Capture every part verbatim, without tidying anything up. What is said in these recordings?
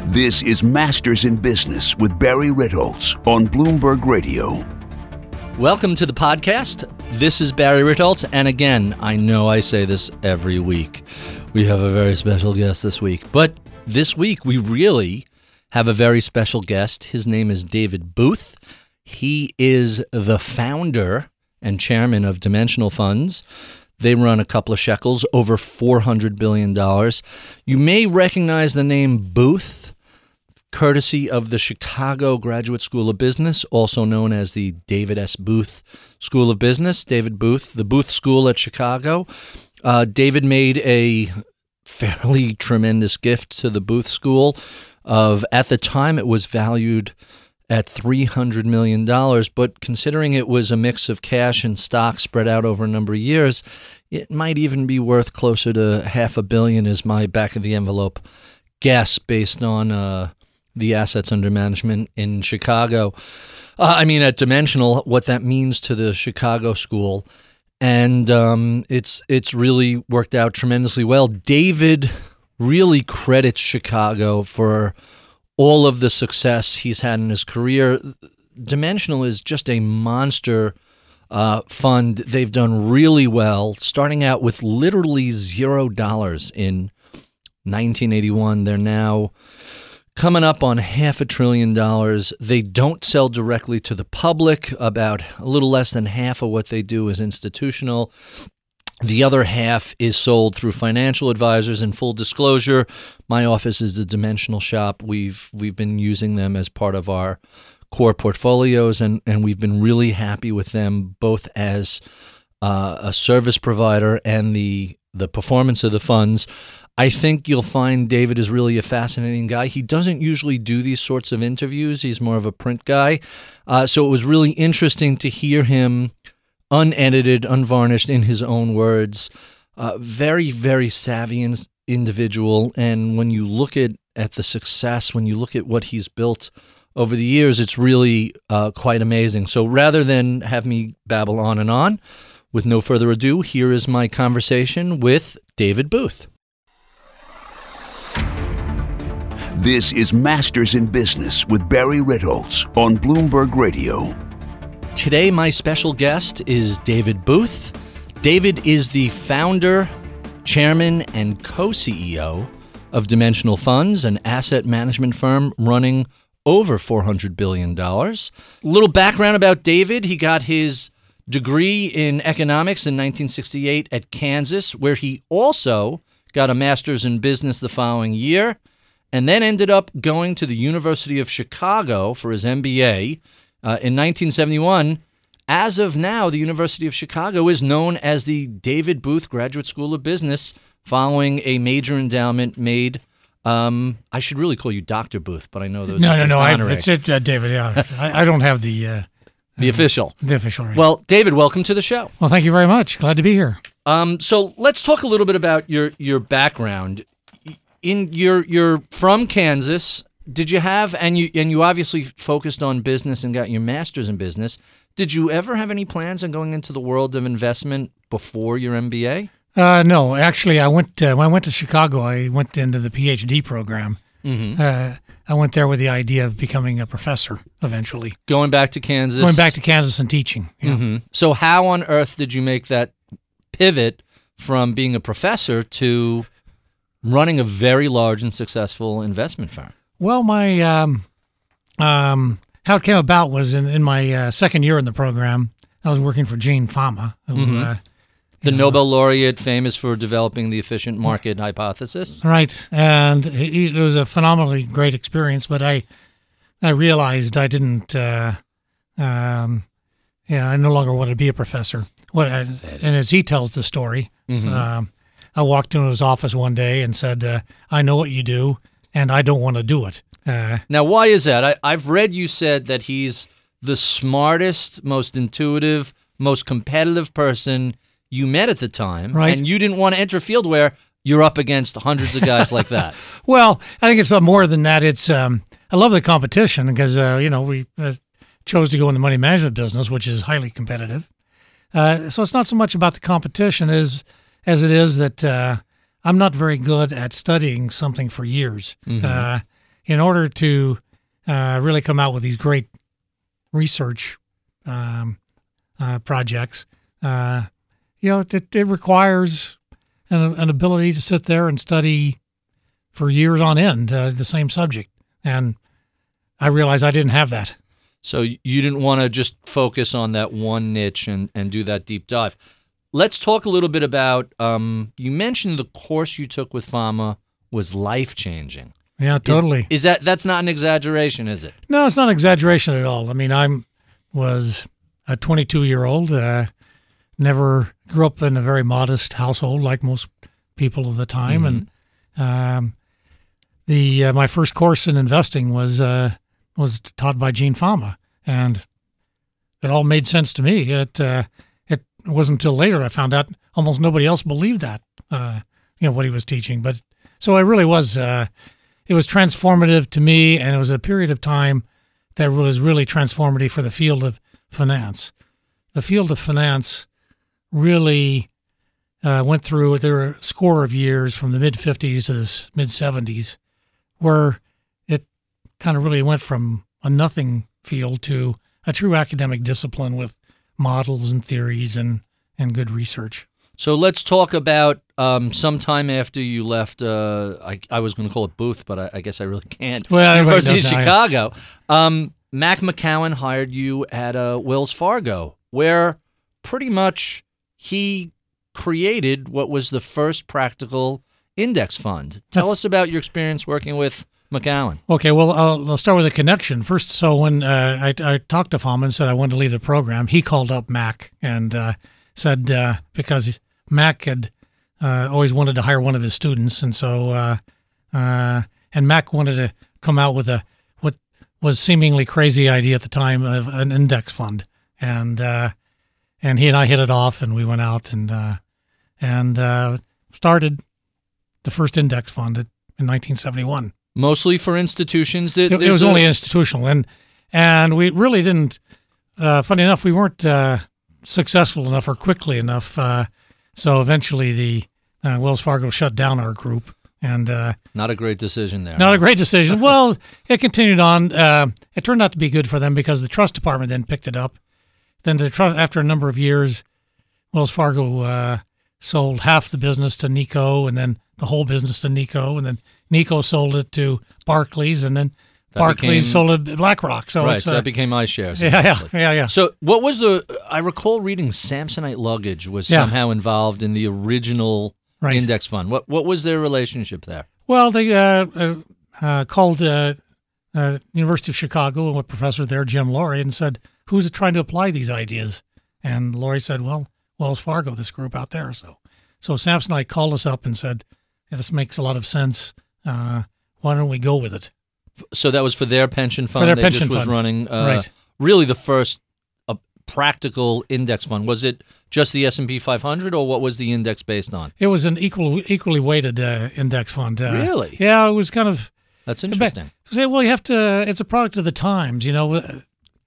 This is Masters in Business with Barry Ritholtz on Bloomberg Radio. Welcome to the podcast. This is Barry Ritholtz, and again, I know I say this every week. We have a very special guest this week, but this week we really have a very special guest. His name is David Booth. He is the founder and chairman of Dimensional Funds. They run a couple of shekels, over four hundred billion dollars. You may recognize the name Booth, courtesy of the Chicago Graduate School of Business, also known as the David S. Booth School of Business. David Booth, the Booth School at Chicago. Uh, David made a fairly tremendous gift to the Booth School of, at the time, it was valued at three hundred million dollars, but considering it was a mix of cash and stock spread out over a number of years, it might even be worth closer to half a billion is my back-of-the-envelope guess based on uh, the assets under management in Chicago. Uh, I mean, at Dimensional, what that means to the Chicago school, and um, it's it's really worked out tremendously well. David really credits Chicago for all of the success he's had in his career. Dimensional is just a monster uh, fund. They've done really well, starting out with literally zero dollars in nineteen eighty-one. They're now coming up on half a trillion dollars. They don't sell directly to the public. About a little less than half of what they do is institutional. The other half is sold through financial advisors. In full disclosure, my office is the Dimensional Shop. We've we've been using them as part of our core portfolios, and, and we've been really happy with them, both as uh, a service provider and the the performance of the funds. I think you'll find David is really a fascinating guy. He doesn't usually do these sorts of interviews. He's more of a print guy. Uh, so it was really interesting to hear him unedited, unvarnished, in his own words. Uh, very, very savvy in, individual. And when you look at, at the success, when you look at what he's built over the years, it's really uh, quite amazing. So rather than have me babble on and on, with no further ado, here is my conversation with David Booth. This is Masters in Business with Barry Ritholtz on Bloomberg Radio. Today, my special guest is David Booth. David is the founder, chairman, and co-C E O of Dimensional Funds, an asset management firm running over four hundred billion dollars. A little background about David. He got his degree in economics in nineteen sixty-eight at Kansas, where he also got a master's in business the following year, and then ended up going to the University of Chicago for his M B A. Uh, in nineteen seventy-one, as of now, the University of Chicago is known as the David Booth Graduate School of Business, following a major endowment made. Um, I should really call you Doctor Booth, but I know those. No, are no, just no. I, honorary. it's it, uh, David. Yeah, I, I don't have the uh, the official. The official. Right. Well, David, welcome to the show. Well, thank you very much. Glad to be here. Um, so let's talk a little bit about your your background. In you're you're from Kansas. Did you have, and you and you obviously focused on business and got your master's in business. Did you ever have any plans on going into the world of investment before your M B A? Uh, no, actually, I went uh, when I went to Chicago. I went into the P H D program. Mm-hmm. Uh, I went there with the idea of becoming a professor eventually. Going back to Kansas. Going back to Kansas and teaching. Yeah. Mm-hmm. So how on earth did you make that pivot from being a professor to running a very large and successful investment firm? Well, my um, um, how it came about was in, in my uh, second year in the program. I was working for Gene Fama, who, mm-hmm. uh, the know, Nobel laureate, famous for developing the efficient market hypothesis. Right, and it, it was a phenomenally great experience. But I, I realized I didn't. Uh, um, yeah, I no longer wanted to be a professor. What? I, and as he tells the story, mm-hmm. um, I walked into his office one day and said, uh, "I know what you do, and I don't want to do it." Uh, now, why is that? I, I've read you said that he's the smartest, most intuitive, most competitive person you met at the time, right. And you didn't want to enter a field where you're up against hundreds of guys like that. Well, I think it's a more than that. It's um, I love the competition because uh, you know we uh, chose to go in the money management business, which is highly competitive. Uh, so it's not so much about the competition as as it is that uh, I'm not very good at studying something for years. Mm-hmm. Uh, in order to uh, really come out with these great research um, uh, projects, uh, you know, it, it requires an, an ability to sit there and study for years on end uh, the same subject. And I realized I didn't have that. So you didn't want to just focus on that one niche and, and do that deep dive. Let's talk a little bit about, um, you mentioned the course you took with Fama was life-changing. Yeah, totally. Is, is that, that's not an exaggeration, is it? No, it's not an exaggeration at all. I mean, I was a twenty-two-year-old, uh, never grew up in a very modest household like most people of the time. Mm-hmm. And um, the uh, my first course in investing was uh, was taught by Gene Fama, and it all made sense to me. It uh, it wasn't until later I found out almost nobody else believed that, uh, you know, what he was teaching. But so it really was, uh, it was transformative to me, and it was a period of time that was really transformative for the field of finance. The field of finance really uh, went through, there were a score of years from the mid-fifties to the mid-seventies where it kind of really went from a nothing field to a true academic discipline with models and theories and, and good research. So let's talk about um, sometime after you left, uh, I, I was going to call it Booth, but I, I guess I really can't. Well, University of knows Chicago. Um, Mac McCowan hired you at uh, Wells Fargo, where pretty much he created what was the first practical index fund. Tell That's, us about your experience working with McCowan. Okay, well, I'll, I'll start with a connection. First, so when uh, I, I talked to Fama and said I wanted to leave the program, he called up Mac and uh, said, uh, because Mac had uh, always wanted to hire one of his students, and so, uh, uh, and Mac wanted to come out with a, what was seemingly crazy idea at the time of an index fund. And uh, and he and I hit it off, and we went out and uh, and uh, started the first index fund in nineteen seventy-one. Mostly for institutions. That it, it was a, only institutional, and and we really didn't. Uh, funny enough, we weren't uh, successful enough or quickly enough. Uh, so eventually, the uh, Wells Fargo shut down our group, and uh, not a great decision there. Not a great decision. Well, it continued on. Uh, it turned out to be good for them because the trust department then picked it up. Then the trust, after a number of years, Wells Fargo uh, sold half the business to Nikko, and then the whole business to Nikko, and then Nikko sold it to Barclays, and then that Barclays became, sold it to BlackRock. So right, it's, so uh, that became iShares. Yeah, yeah, yeah, yeah. So what was the? I recall reading Samsonite Luggage was yeah. somehow involved in the original right. index fund. What what was their relationship there? Well, they uh, uh, uh, called uh, uh, University of Chicago and a professor there, Jim Laurie, and said, "Who's trying to apply these ideas?" And Laurie said, "Well, Wells Fargo, this group out there." So, so Samsonite called us up and said, yeah, "This makes a lot of sense. Uh, why don't we go with it?" So that was for their pension fund. For their they pension just was fund. running uh, right. really the first uh, practical index fund. Was it just the S and P five hundred, or what was the index based on? It was an equal, equally weighted uh, index fund. Uh, really? Yeah, it was kind of. That's interesting. But, well, you have to. It's a product of the times, you know.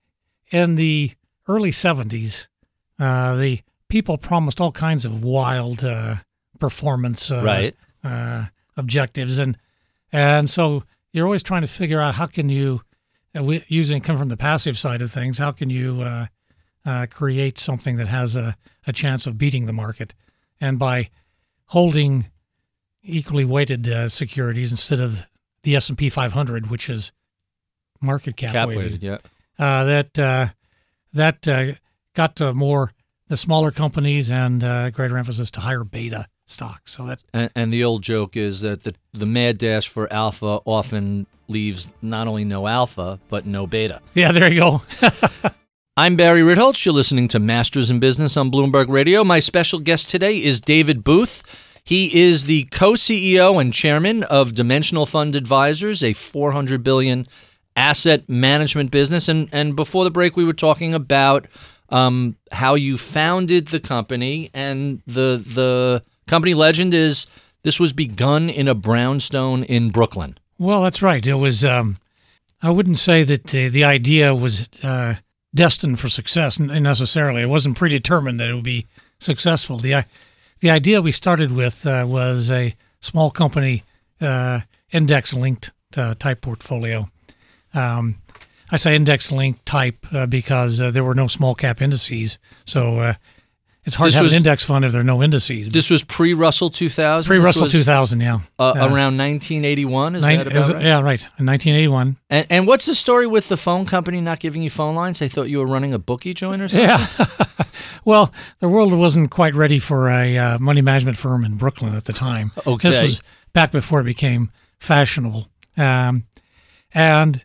In the early seventies, uh, the people promised all kinds of wild uh, performance uh, right. uh, objectives, and and so you're always trying to figure out how can you, uh, we, using come from the passive side of things, how can you uh, uh, create something that has a, a chance of beating the market, and by holding equally weighted uh, securities instead of the S and P five hundred, which is market cap, cap weighted, weighted, yeah. Uh, that uh, that uh, got to more the smaller companies and uh, greater emphasis to higher beta stocks. So that and, and the old joke is that the the mad dash for alpha often leaves not only no alpha but no beta. Yeah, there you go. I'm Barry Ritholtz. You're listening to Masters in Business on Bloomberg Radio. My special guest today is David Booth. He is the co-C E O and chairman of Dimensional Fund Advisors, a four hundred billion dollars asset management business. And and before the break, we were talking about um, how you founded the company. And the the company legend is this was begun in a brownstone in Brooklyn. Well, that's right. It was, um, I wouldn't say that uh, the idea was uh, destined for success necessarily. It wasn't predetermined that it would be successful. The, the idea we started with uh, was a small company, uh, index-linked uh, type portfolio. Um, I say index-linked type uh, because uh, there were no small-cap indices, so uh, it's hard This to have was- an index fund if there are no indices. This was pre-Russell two thousand? Pre-Russell This was, two thousand, yeah. Uh, Uh, around nineteen eighty-one, is Nine- that it about was- right? Yeah, right, in nineteen eighty-one. And, and what's the story with the phone company not giving you phone lines? They thought you were running a bookie joint or something? Yeah. Well, the world wasn't quite ready for a uh, money management firm in Brooklyn at the time. Okay. This was back before it became fashionable. Um, and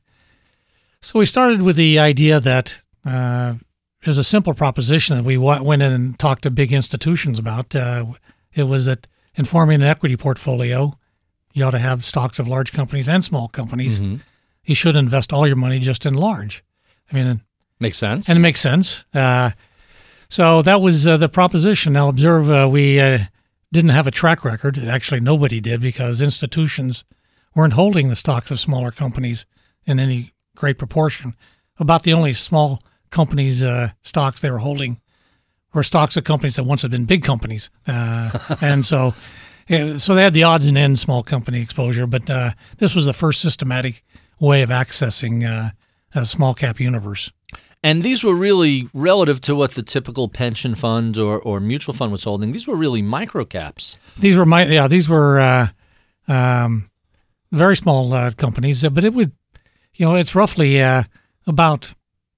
so we started with the idea that uh, it was a simple proposition that we w- went in and talked to big institutions about. Uh, it was that in forming an equity portfolio, you ought to have stocks of large companies and small companies. Mm-hmm. You should invest all your money just in large. I mean, Makes sense. and it makes sense. Uh, so that was uh, the proposition. Now, observe, uh, we uh, didn't have a track record. Actually, nobody did because institutions weren't holding the stocks of smaller companies in any great proportion. About the only small companies' uh, stocks they were holding were stocks of companies that once had been big companies. Uh, and so yeah, so they had the odds and ends small company exposure, but uh, this was the first systematic way of accessing uh, a small cap universe. And these were really relative to what the typical pension fund or, or mutual fund was holding. These were really micro caps. These were my yeah. These were uh, um, very small uh, companies, uh, but it would, you know, it's roughly uh, about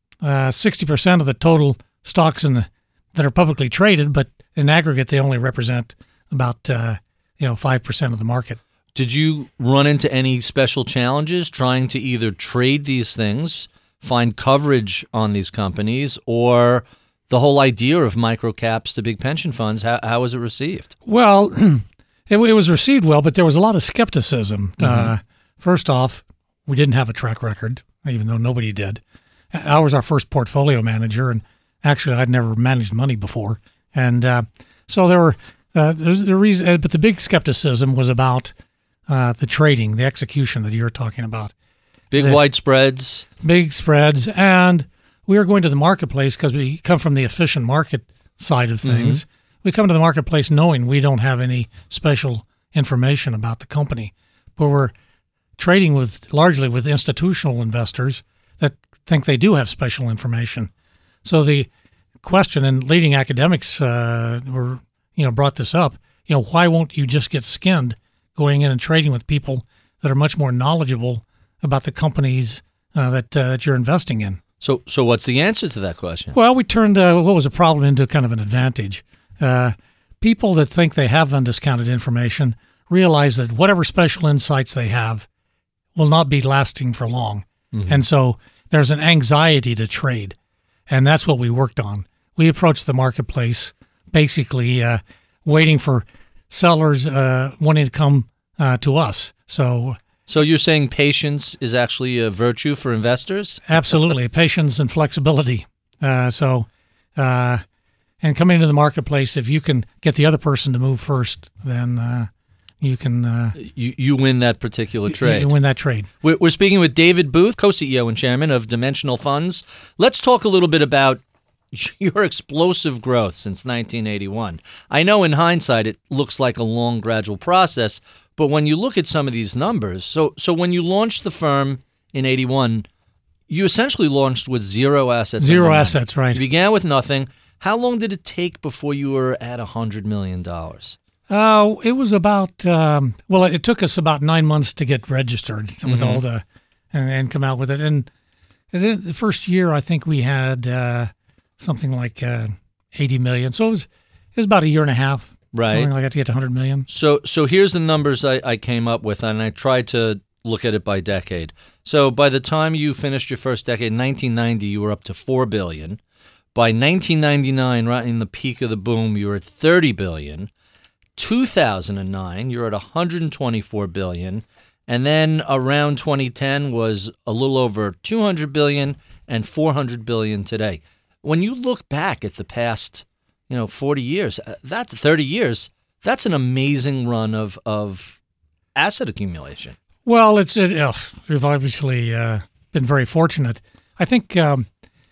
sixty percent of the total stocks in the that are publicly traded. But in aggregate, they only represent about uh, you know five percent of the market. Did you run into any special challenges trying to either trade these things, find coverage on these companies, or the whole idea of micro caps to big pension funds? How, how was it received? Well, it, it was received well, but there was a lot of skepticism. Uh, first off, we didn't have a track record, even though nobody did. I was our first portfolio manager, and actually, I'd never managed money before, and uh, so there were uh, there's the reason. But the big skepticism was about uh, the trading, the execution that you're talking about. Big The- wide spreads. Big spreads, and we were going to the marketplace because we come from the efficient market side of things. We come to the marketplace knowing we don't have any special information about the company, but we're trading with largely with institutional investors that think they do have special information. So the question, and leading academics uh, were you know brought this up. You know, why won't you just get skinned going in and trading with people that are much more knowledgeable about the companies uh, that uh, that you're investing in? So, so what's the answer to that question? Well, we turned uh, what was a problem into kind of an advantage. Uh, people that think they have undiscounted information realize that whatever special insights they have will not be lasting for long. And so there's an anxiety to trade. And that's what we worked on. We approached the marketplace basically uh, waiting for sellers uh, wanting to come uh, to us. So So you're saying patience is actually a virtue for investors? absolutely, patience and flexibility. Uh, so, uh, and coming into the marketplace, if you can get the other person to move first, then uh, you can uh, You, you win that particular trade. you win that trade. We're, we're speaking with David Booth, co-C E O and chairman of Dimensional Funds. Let's talk a little bit about your explosive growth since nineteen eighty-one. I know in hindsight it looks like a long, gradual process, but when you look at some of these numbers, so so when you launched the firm in eighty-one, you essentially launched with zero assets. Zero under management. assets, right. You began with nothing. How long did it take before you were at one hundred million dollars? Uh, it was about, um, well, it took us about nine months to get registered with all the, and, and come out with it. And, and then the first year, I think we had uh, something like uh, eighty million. So it was, it was about a year and a half, Right. something like that to get to one hundred million. So so here's the numbers I, I came up with, and I tried to look at it by decade. So by the time you finished your first decade, nineteen ninety, you were up to four billion dollars. By nineteen ninety-nine, right in the peak of the boom, you were at thirty billion dollars. two thousand nine, you're at one hundred twenty-four billion dollars. And then around twenty ten was a little over two hundred billion dollars and four hundred billion dollars today. When you look back at the past, you know, forty years, uh, that's thirty years, that's an amazing run of, of asset accumulation. Well, it's it, uh, we've obviously uh, been very fortunate. I think um,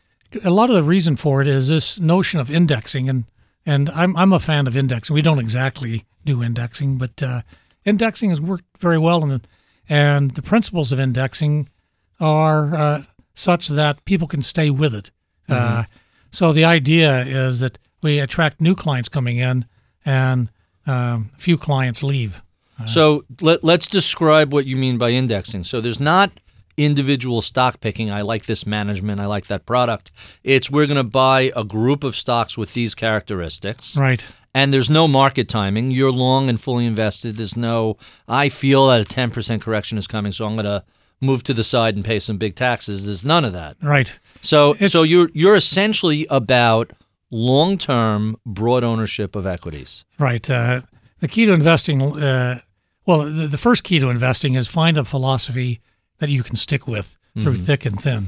a lot of the reason for it is this notion of indexing, and and I'm I'm a fan of indexing. We don't exactly do indexing, but uh, indexing has worked very well, and and the principles of indexing are uh, such that people can stay with it. Mm-hmm. Uh, so the idea is that we attract new clients coming in, and um, few clients leave. Uh, So let, let's describe what you mean by indexing. So there's not individual stock picking. I like this management. I like that product. It's we're going to buy a group of stocks with these characteristics. right. And there's no market timing. You're long and fully invested. There's no, I feel that a ten percent correction is coming, so I'm going to move to the side and pay some big taxes. There's none of that. Right. So It's- so you're you're essentially about long-term broad ownership of equities. Right. Uh, the key to investing, uh, well, the, the first key to investing is find a philosophy that you can stick with through thick and thin.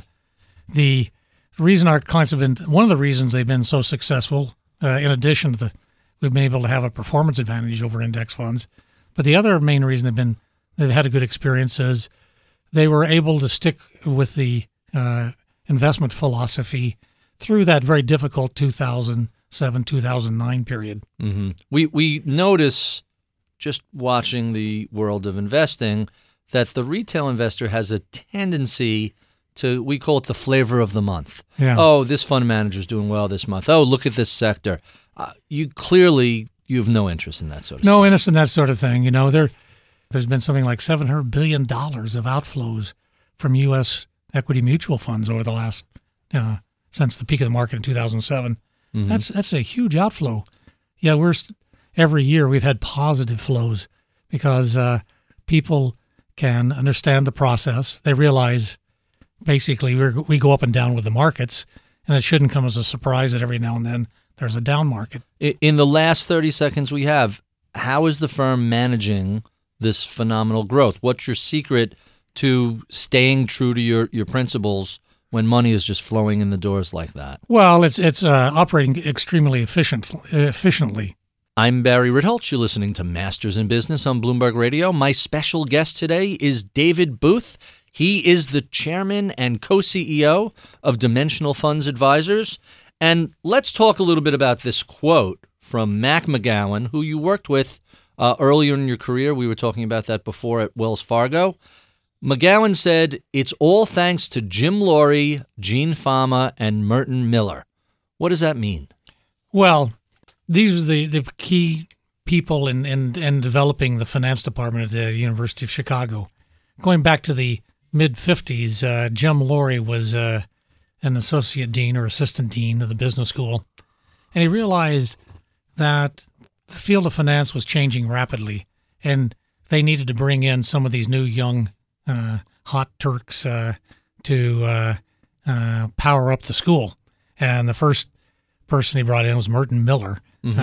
The reason our clients have been, one of the reasons they've been so successful, uh, in addition to the, we've been able to have a performance advantage over index funds, but the other main reason they've been, they've had a good experience is they were able to stick with the uh, investment philosophy through that very difficult two thousand seven, two thousand nine period. Mm-hmm. We we notice just watching the world of investing that the retail investor has a tendency to, we call it the flavor of the month. Yeah. Oh, this fund manager's doing well this month. Oh, look at this sector. Uh, you clearly you have no interest in that sort of No stuff. interest in that sort of thing. You know, there, there's been something like seven hundred billion dollars of outflows from U S equity mutual funds over the last, uh, since the peak of the market in two thousand seven. Mm-hmm. That's that's a huge outflow. Yeah, we're every year we've had positive flows because uh, people can understand the process. They realize basically we we go up and down with the markets, and it shouldn't come as a surprise that every now and then there's a down market. In the last thirty seconds we have, how is the firm managing this phenomenal growth? What's your secret to staying true to your, your principles when money is just flowing in the doors like that? Well, it's it's uh, operating extremely efficient, efficiently. I'm Barry Ritholtz. You're listening to Masters in Business on Bloomberg Radio. My special guest today is David Booth. He is the chairman and co-C E O of Dimensional Funds Advisors. And let's talk a little bit about this quote from Mac McGowan, who you worked with uh, earlier in your career. We were talking about that before at Wells Fargo. McGowan said, "It's all thanks to Jim Laurie, Gene Fama, and Merton Miller." What does that mean? Well, these are the, the key people in, in, in developing the finance department at the University of Chicago. Going back to the mid-fifties, uh, Jim Laurie was uh, an associate dean or assistant dean of the business school, and he realized that the field of finance was changing rapidly, and they needed to bring in some of these new young uh, hot Turks uh, to uh, uh, power up the school. And the first person he brought in was Merton Miller. Mm-hmm.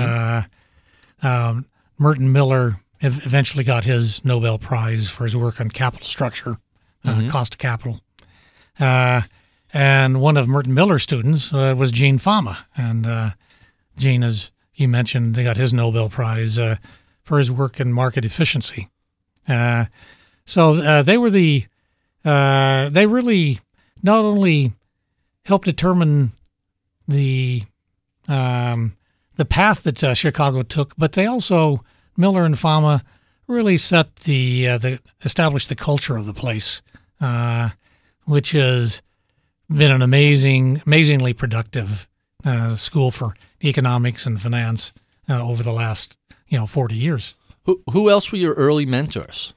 Uh, um, Merton Miller ev- eventually got his Nobel Prize for his work on capital structure, uh, Mm-hmm. cost of capital. Uh, and one of Merton Miller's students uh, was Gene Fama. And uh, Gene, as you mentioned, they got his Nobel Prize uh, for his work in market efficiency. Uh, so uh, they were the, uh, they really not only helped determine the um, the path that uh, Chicago took, but they also, Miller and Fama, really set the uh, the established the culture of the place, uh, which has been an amazing, amazingly productive uh, school for economics and finance uh, over the last you know forty years. Who, who else were your early mentors?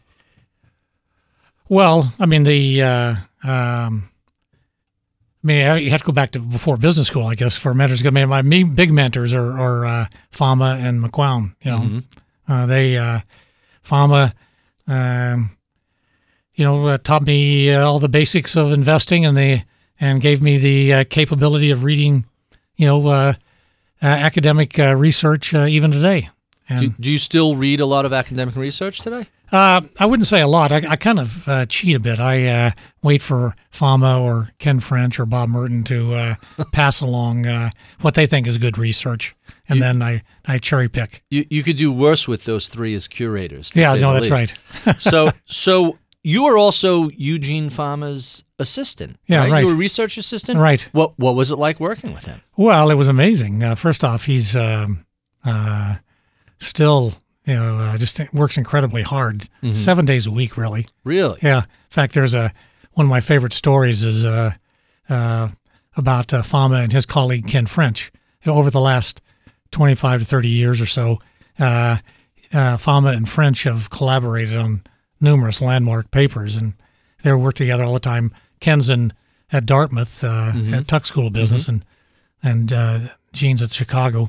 Well, I mean the. Uh, um, I mean, you have to go back to before business school, I guess, for mentors. I mean, my me, big mentors are, are uh, Fama and McGowan. You know, Mm-hmm. uh, they uh, Fama, um, you know, uh, taught me uh, all the basics of investing, and they and gave me the uh, capability of reading, you know, uh, uh, academic uh, research uh, even today. And, Do, do you still read a lot of academic research today? Uh, I wouldn't say a lot. I, I kind of uh, cheat a bit. I uh, wait for Fama or Ken French or Bob Merton to uh, pass along uh, what they think is good research, and You- then I, I cherry pick. You you could do worse with those three as curators. to Yeah, say no, the that's least. right. so so you are also Eugene Fama's assistant. Yeah, right. right. You were a research assistant. Right. What what was it like working with him? Well, it was amazing. Uh, first off, he's um, uh, still you know, uh, just works incredibly hard, mm-hmm. seven days a week, really. Really? Yeah. In fact, there's a one of my favorite stories is uh, uh, about uh, Fama and his colleague Ken French. Over the last twenty-five to thirty years or so, uh, uh, Fama and French have collaborated on numerous landmark papers, and they work together all the time. Ken's in at Dartmouth uh, mm-hmm. at Tuck School of Business, mm-hmm. and and uh, Gene's at Chicago.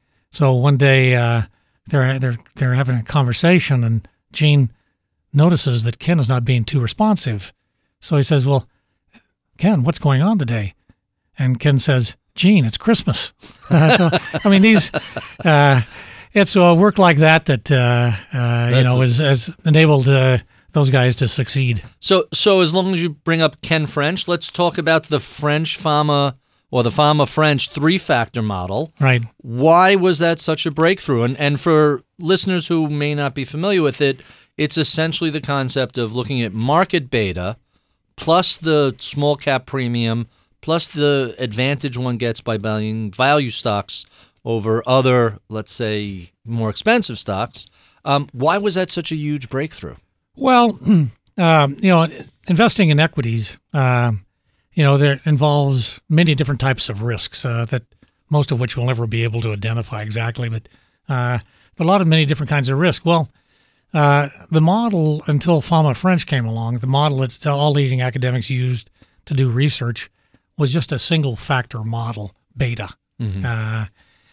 So one day uh, they're they're they're having a conversation, and Gene notices that Ken is not being too responsive. So he says, "Well, Ken, what's going on today?" And Ken says, "Gene, it's Christmas." Uh, so I mean, these uh, it's a work like that that uh, uh, you know has, has enabled uh, those guys to succeed. So so as long as you bring up Ken French, let's talk about the French Fama. Or the Fama French three-factor model. Right. Why was that such a breakthrough? And and for listeners who may not be familiar with it, it's essentially the concept of looking at market beta plus the small cap premium plus the advantage one gets by buying value stocks over other, let's say, more expensive stocks. Um, why was that such a huge breakthrough? Well, um, you know, investing in equities. Um, You know, there involves many different types of risks uh, that most of which we'll never be able to identify exactly, but uh, a lot of many different kinds of risk. Well, uh, the model, until Fama French came along, the model that all leading academics used to do research was just a single factor model, beta. Mm-hmm. Uh,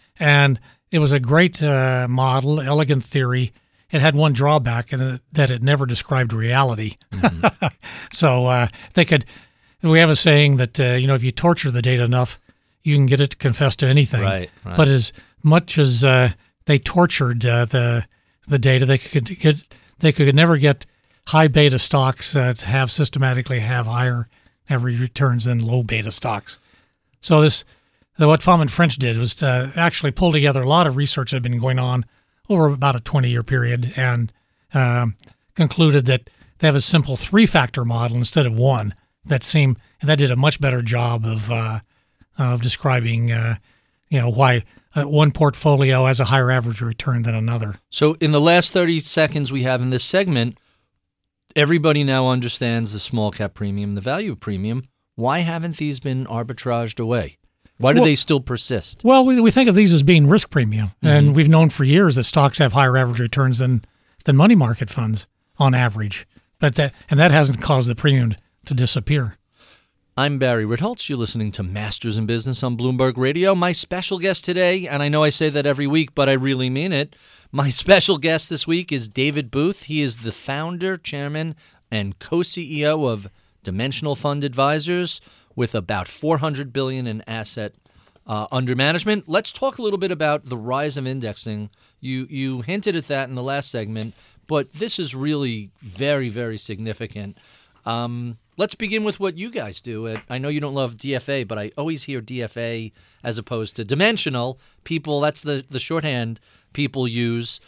and it was a great uh, model, elegant theory. It had one drawback, in it, that it never described reality. Mm-hmm. so uh, they could... We have a saying that, uh, you know, if you torture the data enough, you can get it to confess to anything. Right, right. But as much as uh, they tortured uh, the the data, they could get they could never get high beta stocks uh, to have systematically have higher average returns than low beta stocks. So this, what Fama and French did was to actually pull together a lot of research that had been going on over about a twenty-year period and um, concluded that they have a simple three-factor model instead of one. That seemed that did a much better job of uh, of describing, uh, you know, why uh, one portfolio has a higher average return than another. So, in the last thirty seconds we have in this segment, everybody now understands the small cap premium, the value premium. Why haven't these been arbitraged away? Why do well, they still persist? Well, we we think of these as being risk premium, mm-hmm. and we've known for years that stocks have higher average returns than than money market funds on average, but that and that hasn't caused the premium to disappear. I'm Barry Ritholtz. You're listening to Masters in Business on Bloomberg Radio. My special guest today, and I know I say that every week, but I really mean it. My special guest this week is David Booth. He is the founder, chairman, and co-C E O of Dimensional Fund Advisors with about four hundred billion dollars in asset uh, under management. Let's talk a little bit about the rise of indexing. You you hinted at that in the last segment, but this is really very, very significant. Um, let's begin with what you guys do. I know you don't love D F A, but I always hear D F A as opposed to dimensional. People, that's the, the shorthand people use.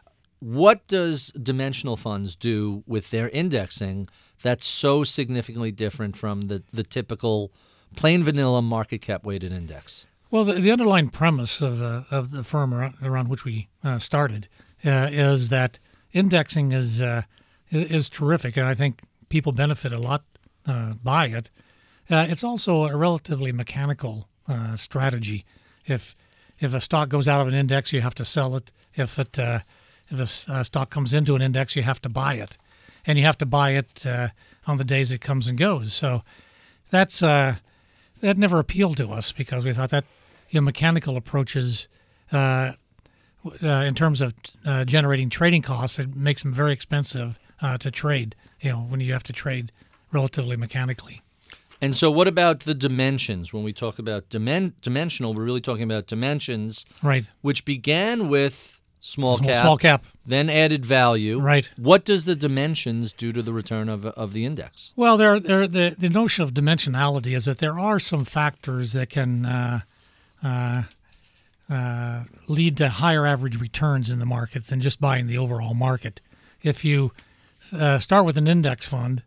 What does dimensional funds do with their indexing that's so significantly different from the, the typical plain vanilla market cap weighted index? Well, the, the underlying premise of the, of the firm around, around which we uh, started uh, is that indexing is, uh, is is terrific, and I think people benefit a lot uh, by it. Uh, it's also a relatively mechanical uh, strategy. If if a stock goes out of an index, you have to sell it. If it uh, if a uh, stock comes into an index, you have to buy it, and you have to buy it uh, on the days it comes and goes. So that's uh, that never appealed to us because we thought that you know, mechanical approaches, uh, uh, in terms of uh, generating trading costs, it makes them very expensive uh, to trade. You know, when you have to trade relatively mechanically. And so what about the dimensions? When we talk about dimen- dimensional, we're really talking about dimensions, right? Which began with small, small cap, small cap, then added value. Right. What does the dimensions do to the return of of the index? Well, there, there, the the notion of dimensionality is that there are some factors that can uh, uh, uh, lead to higher average returns in the market than just buying the overall market. If you uh, start with an index fund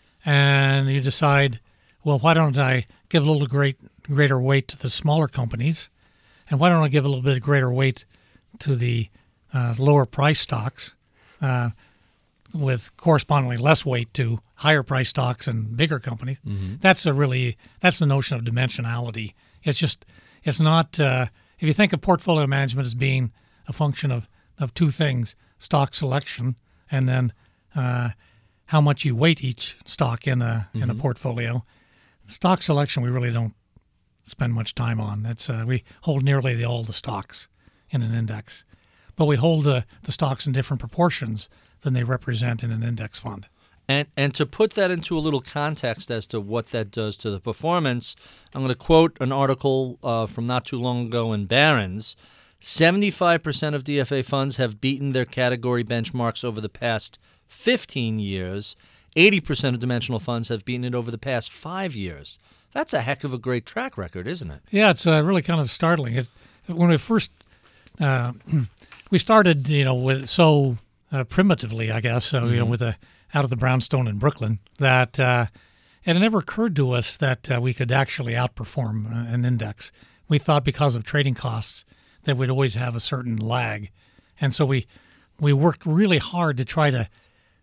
and you decide, well, why don't I give a little great greater weight to the smaller companies, and why don't I give a little bit greater weight to the uh, lower price stocks uh, with correspondingly less weight to higher price stocks and bigger companies. Mm-hmm. That's a really that's the notion of dimensionality. It's just it's not uh, if you think of portfolio management as being a function of, of two things: stock selection and then uh, how much you weight each stock in a mm-hmm. in a portfolio. Stock selection we really don't spend much time on. It's uh, we hold nearly the, all the stocks in an index, but we hold the, the stocks in different proportions than they represent in an index fund. And and to put that into a little context as to what that does to the performance, I'm going to quote an article uh, from not too long ago in Barron's. seventy-five percent of D F A funds have beaten their category benchmarks over the past fifteen years. eighty percent of dimensional funds have beaten it over the past five years. That's a heck of a great track record, isn't it? Yeah, it's uh, really kind of startling. It, when we first uh, we started, you know, with so uh, primitively, I guess, so, mm-hmm. you know, with a out of the brownstone in Brooklyn, that uh, it never occurred to us that uh, we could actually outperform an index. We thought because of trading costs that we'd always have a certain lag, and so we we worked really hard to try to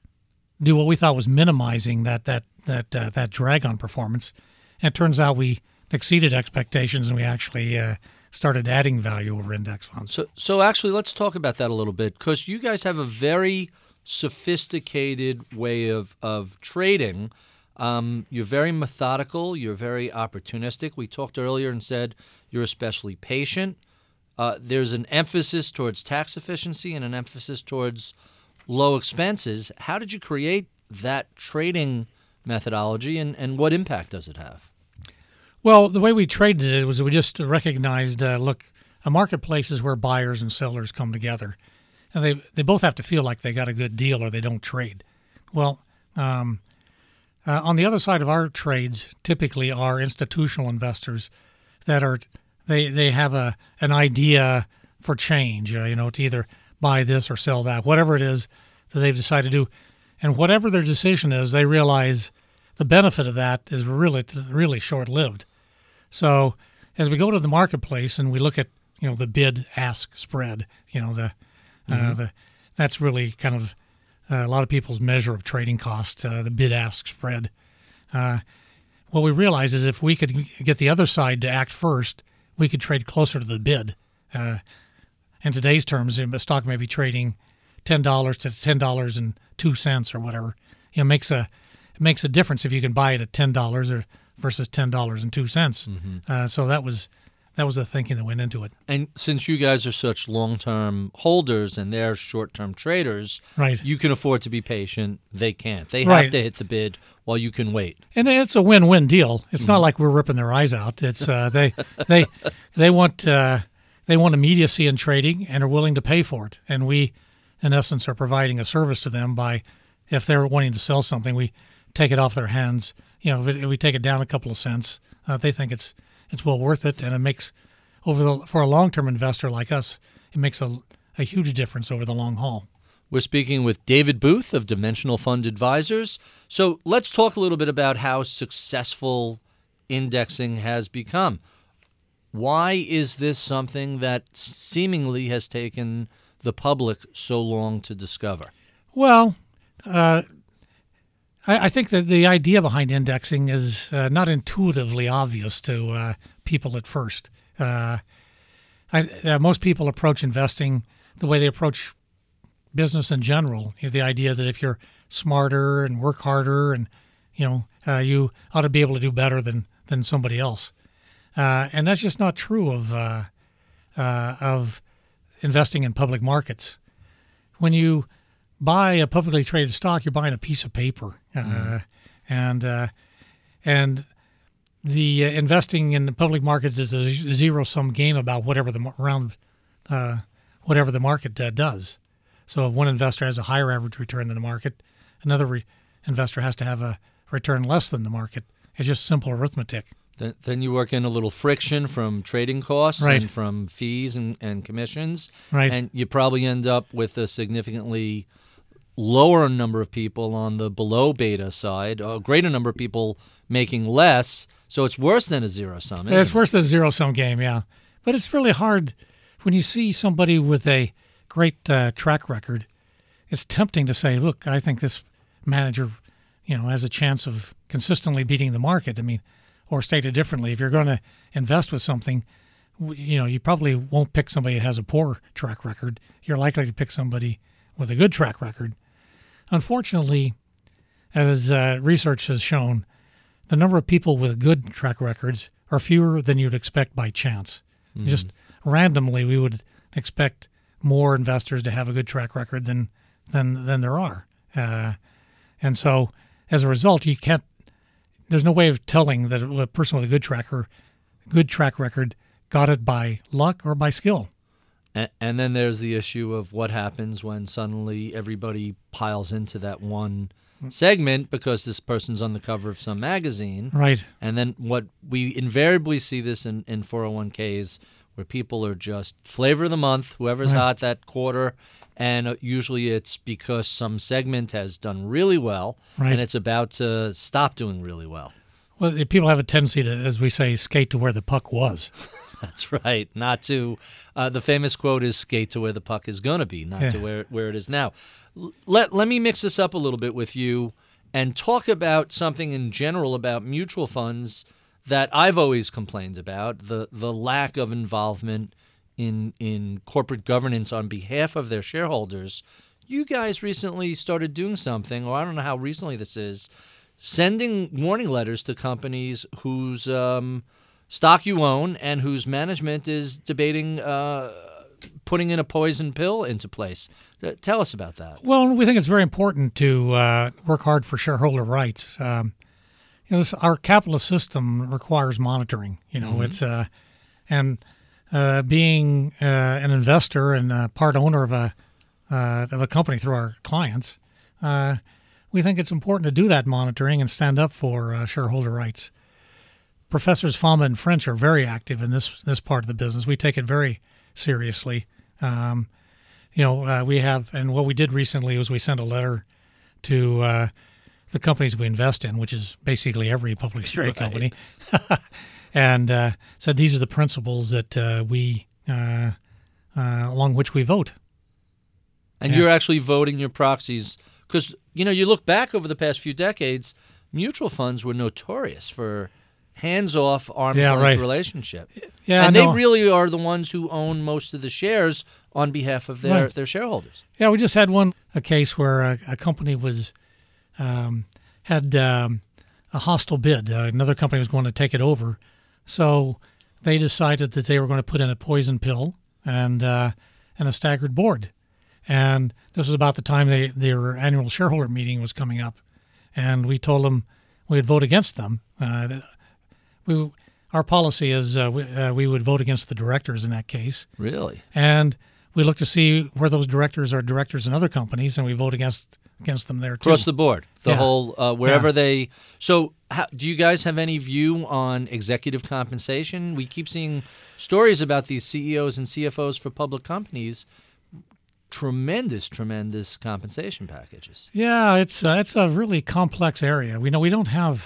do what we thought was minimizing that that that uh, that drag on performance. And it turns out we exceeded expectations, and we actually uh, started adding value over index funds. So, so actually, let's talk about that a little bit, because you guys have a very sophisticated way of, of trading. Um, you're very methodical. You're very opportunistic. We talked earlier and said you're especially patient. Uh, there's an emphasis towards tax efficiency and an emphasis towards low expenses. How did you create that trading methodology, and, and what impact does it have? Well, the way we traded it was we just recognized, uh, look, a marketplace is where buyers and sellers come together. And they, they both have to feel like they got a good deal or they don't trade. Well, um, uh, on the other side of our trades typically are institutional investors that are they they have a an idea for change, uh, you know, to either buy this or sell that, whatever it is that they've decided to do. And whatever their decision is, they realize the benefit of that is really really short-lived. So as we go to the marketplace and we look at, you know, the bid-ask spread, you know, the mm-hmm. uh, the that's really kind of uh, a lot of people's measure of trading cost, uh, the bid-ask spread. Uh, what we realize is if we could get the other side to act first, we could trade closer to the bid. Uh, in today's terms, a stock may be trading ten dollars to ten dollars and two cents or whatever. You know, makes a it makes a difference if you can buy it at ten dollars or versus ten dollars and two cents. Mm-hmm. Uh, so that was that was the thinking that went into it. And since you guys are such long-term holders and they're short-term traders, right, you can afford to be patient. They can't. They right. have to hit the bid while you can wait. And it's a win-win deal. It's mm-hmm. not like we're ripping their eyes out. It's uh, they they they want uh, they want immediacy in trading and are willing to pay for it. And we, in essence, are providing a service to them by, if they're wanting to sell something, we take it off their hands. You know, if we take it down a couple of cents, uh, they think it's it's well worth it, and it makes over the for a long-term investor like us, it makes a a huge difference over the long haul. We're speaking with David Booth of Dimensional Fund Advisors. So let's talk a little bit about how successful indexing has become. Why is this something that seemingly has taken the public so long to discover? Well, uh, I, I think that the idea behind indexing is uh, not intuitively obvious to uh, people at first. Uh, I, uh, most people approach investing the way they approach business in general. You know, the idea that if you're smarter and work harder, and you know, uh, you ought to be able to do better than than somebody else. Uh, and that's just not true of uh, uh, of investing in public markets. When you buy a publicly traded stock, you're buying a piece of paper, uh, mm. and uh, and the uh, investing in the public markets is a zero-sum game about whatever the around uh, whatever the market uh, does. So if one investor has a higher average return than the market, another re- investor has to have a return less than the market. It's just simple arithmetic. Then, then you work in a little friction from trading costs right. and from fees and, and commissions, right. and you probably end up with a significantly lower number of people on the below beta side, a greater number of people making less, so it's worse than a zero-sum, isn't It's it? worse than a zero-sum game, yeah. But it's really hard when you see somebody with a great uh, track record, it's tempting to say, look, I think this manager, you know, has a chance of consistently beating the market. I mean, or stated differently, if you're going to invest with something, you know, you probably won't pick somebody that has a poor track record. You're likely to pick somebody with a good track record. Unfortunately, as uh, research has shown, the number of people with good track records are fewer than you'd expect by chance. Mm-hmm. Just randomly, we would expect more investors to have a good track record than than than there are, uh, and so as a result, you can't. There's no way of telling that a person with a good tracker, good track record, got it by luck or by skill. And, and then there's the issue of what happens when suddenly everybody piles into that one segment because this person's on the cover of some magazine. Right. And then what we invariably see this in, in four oh one k's where people are just flavor of the month, whoever's right. hot that quarter, and usually it's because some segment has done really well right. and it's about to stop doing really well. Well, people have a tendency to, as we say, skate to where the puck was. That's right. Not to, uh, the famous quote is skate to where the puck is going to be, not yeah. to where, where it is now. Let, let me mix this up a little bit with you and talk about something in general about mutual funds that I've always complained about, the, the lack of involvement in in corporate governance on behalf of their shareholders. You guys recently started doing something, or I don't know how recently this is, sending warning letters to companies whose um, stock you own and whose management is debating uh, putting in a poison pill into place. Uh, tell us about that. Well, we think it's very important to uh, work hard for shareholder rights. Um, you know, this, our capitalist system requires monitoring. You know, mm-hmm. it's uh, and uh, being uh, an investor and a part owner of a uh, of a company through our clients. Uh, we think it's important to do that monitoring and stand up for uh, shareholder rights. Professors Fama and French are very active in this this part of the business. We take it very seriously. Um, you know, uh, we have, and what we did recently was we sent a letter to uh, the companies we invest in, which is basically every publicly traded company, and uh, said these are the principles that uh, we, uh, uh, along which we vote. And yeah. you're actually voting your proxies because, you know, you look back over the past few decades, mutual funds were notorious for hands-off, arm's-length yeah, right. relationship. Yeah, and no. they really are the ones who own most of the shares on behalf of their, right. their shareholders. Yeah, we just had one a case where a, a company was um, had um, a hostile bid. Uh, another company was going to take it over, so they decided that they were going to put in a poison pill and uh, and a staggered board. And this was about the time they, their annual shareholder meeting was coming up, and we told them we would vote against them. Uh, we our policy is uh, we, uh, we would vote against the directors in that case. Really? And we look to see where those directors are directors in other companies, and we vote against against them there too. Across the board, the yeah. whole uh, wherever yeah. they. So, how, do you guys have any view on executive compensation? We keep seeing stories about these C E Os and C F Os for public companies. Tremendous, tremendous compensation packages. Yeah, it's uh, it's a really complex area. We know we don't have.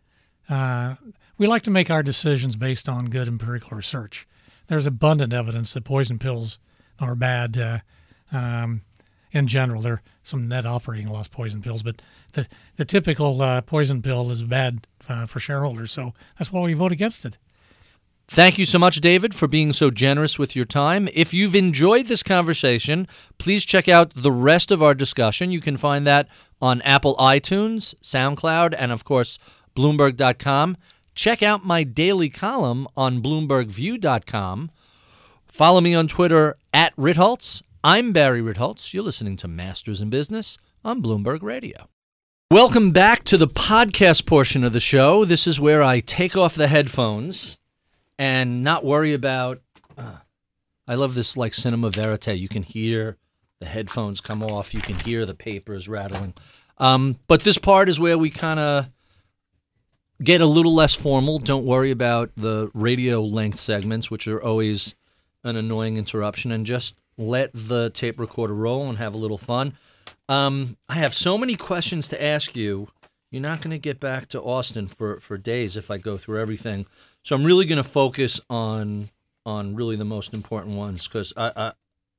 Uh, we like to make our decisions based on good empirical research. There's abundant evidence that poison pills are bad. Uh, um, in general, there are some net operating loss poison pills, but the the typical uh, poison pill is bad uh, for shareholders. So that's why we vote against it. Thank you so much, David, for being so generous with your time. If you've enjoyed this conversation, please check out the rest of our discussion. You can find that on Apple iTunes, SoundCloud, and, of course, Bloomberg dot com. Check out my daily column on Bloomberg View dot com. Follow me on Twitter at Ritholtz. I'm Barry Ritholtz. You're listening to Masters in Business on Bloomberg Radio. Welcome back to the podcast portion of the show. This is where I take off the headphones and not worry about, uh, I love this like cinema verite. You can hear the headphones come off. You can hear the papers rattling. Um, but this part is where we kind of get a little less formal. Don't worry about the radio length segments, which are always an annoying interruption, and just let the tape recorder roll and have a little fun. Um, I have so many questions to ask you. You're not going to get back to Austin for, for days if I go through everything. So I'm really going to focus on on really the most important ones because I, I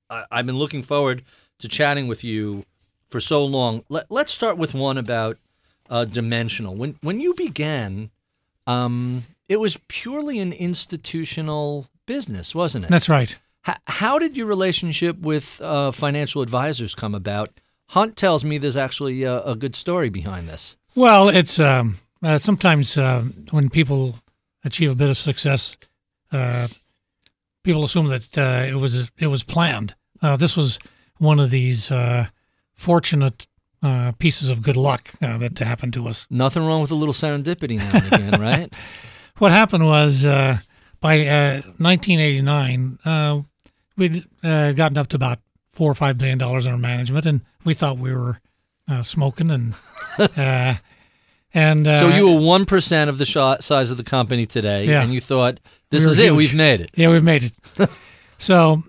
I, I've been looking forward to chatting with you for so long. Let, let's start with one about uh, Dimensional. When when you began, um, it was purely an institutional business, wasn't it? That's right. H- how did your relationship with uh, financial advisors come about? Hunt tells me there's actually a, a good story behind this. Well, it's um, uh, sometimes uh, when people achieve a bit of success, uh, people assume that uh, it was it was planned. Uh, this was one of these uh, fortunate uh, pieces of good luck uh, that happened to us. Nothing wrong with a little serendipity now and again, right? What happened was uh, by uh, nineteen eighty-nine, uh, we'd uh, gotten up to about four or five billion dollars in our management, and we thought we were uh, smoking and uh, and uh, so you were one percent of the sh- size of the company today, Yeah. and you thought, this We is were it, huge. we've made it. Yeah, we've made it. So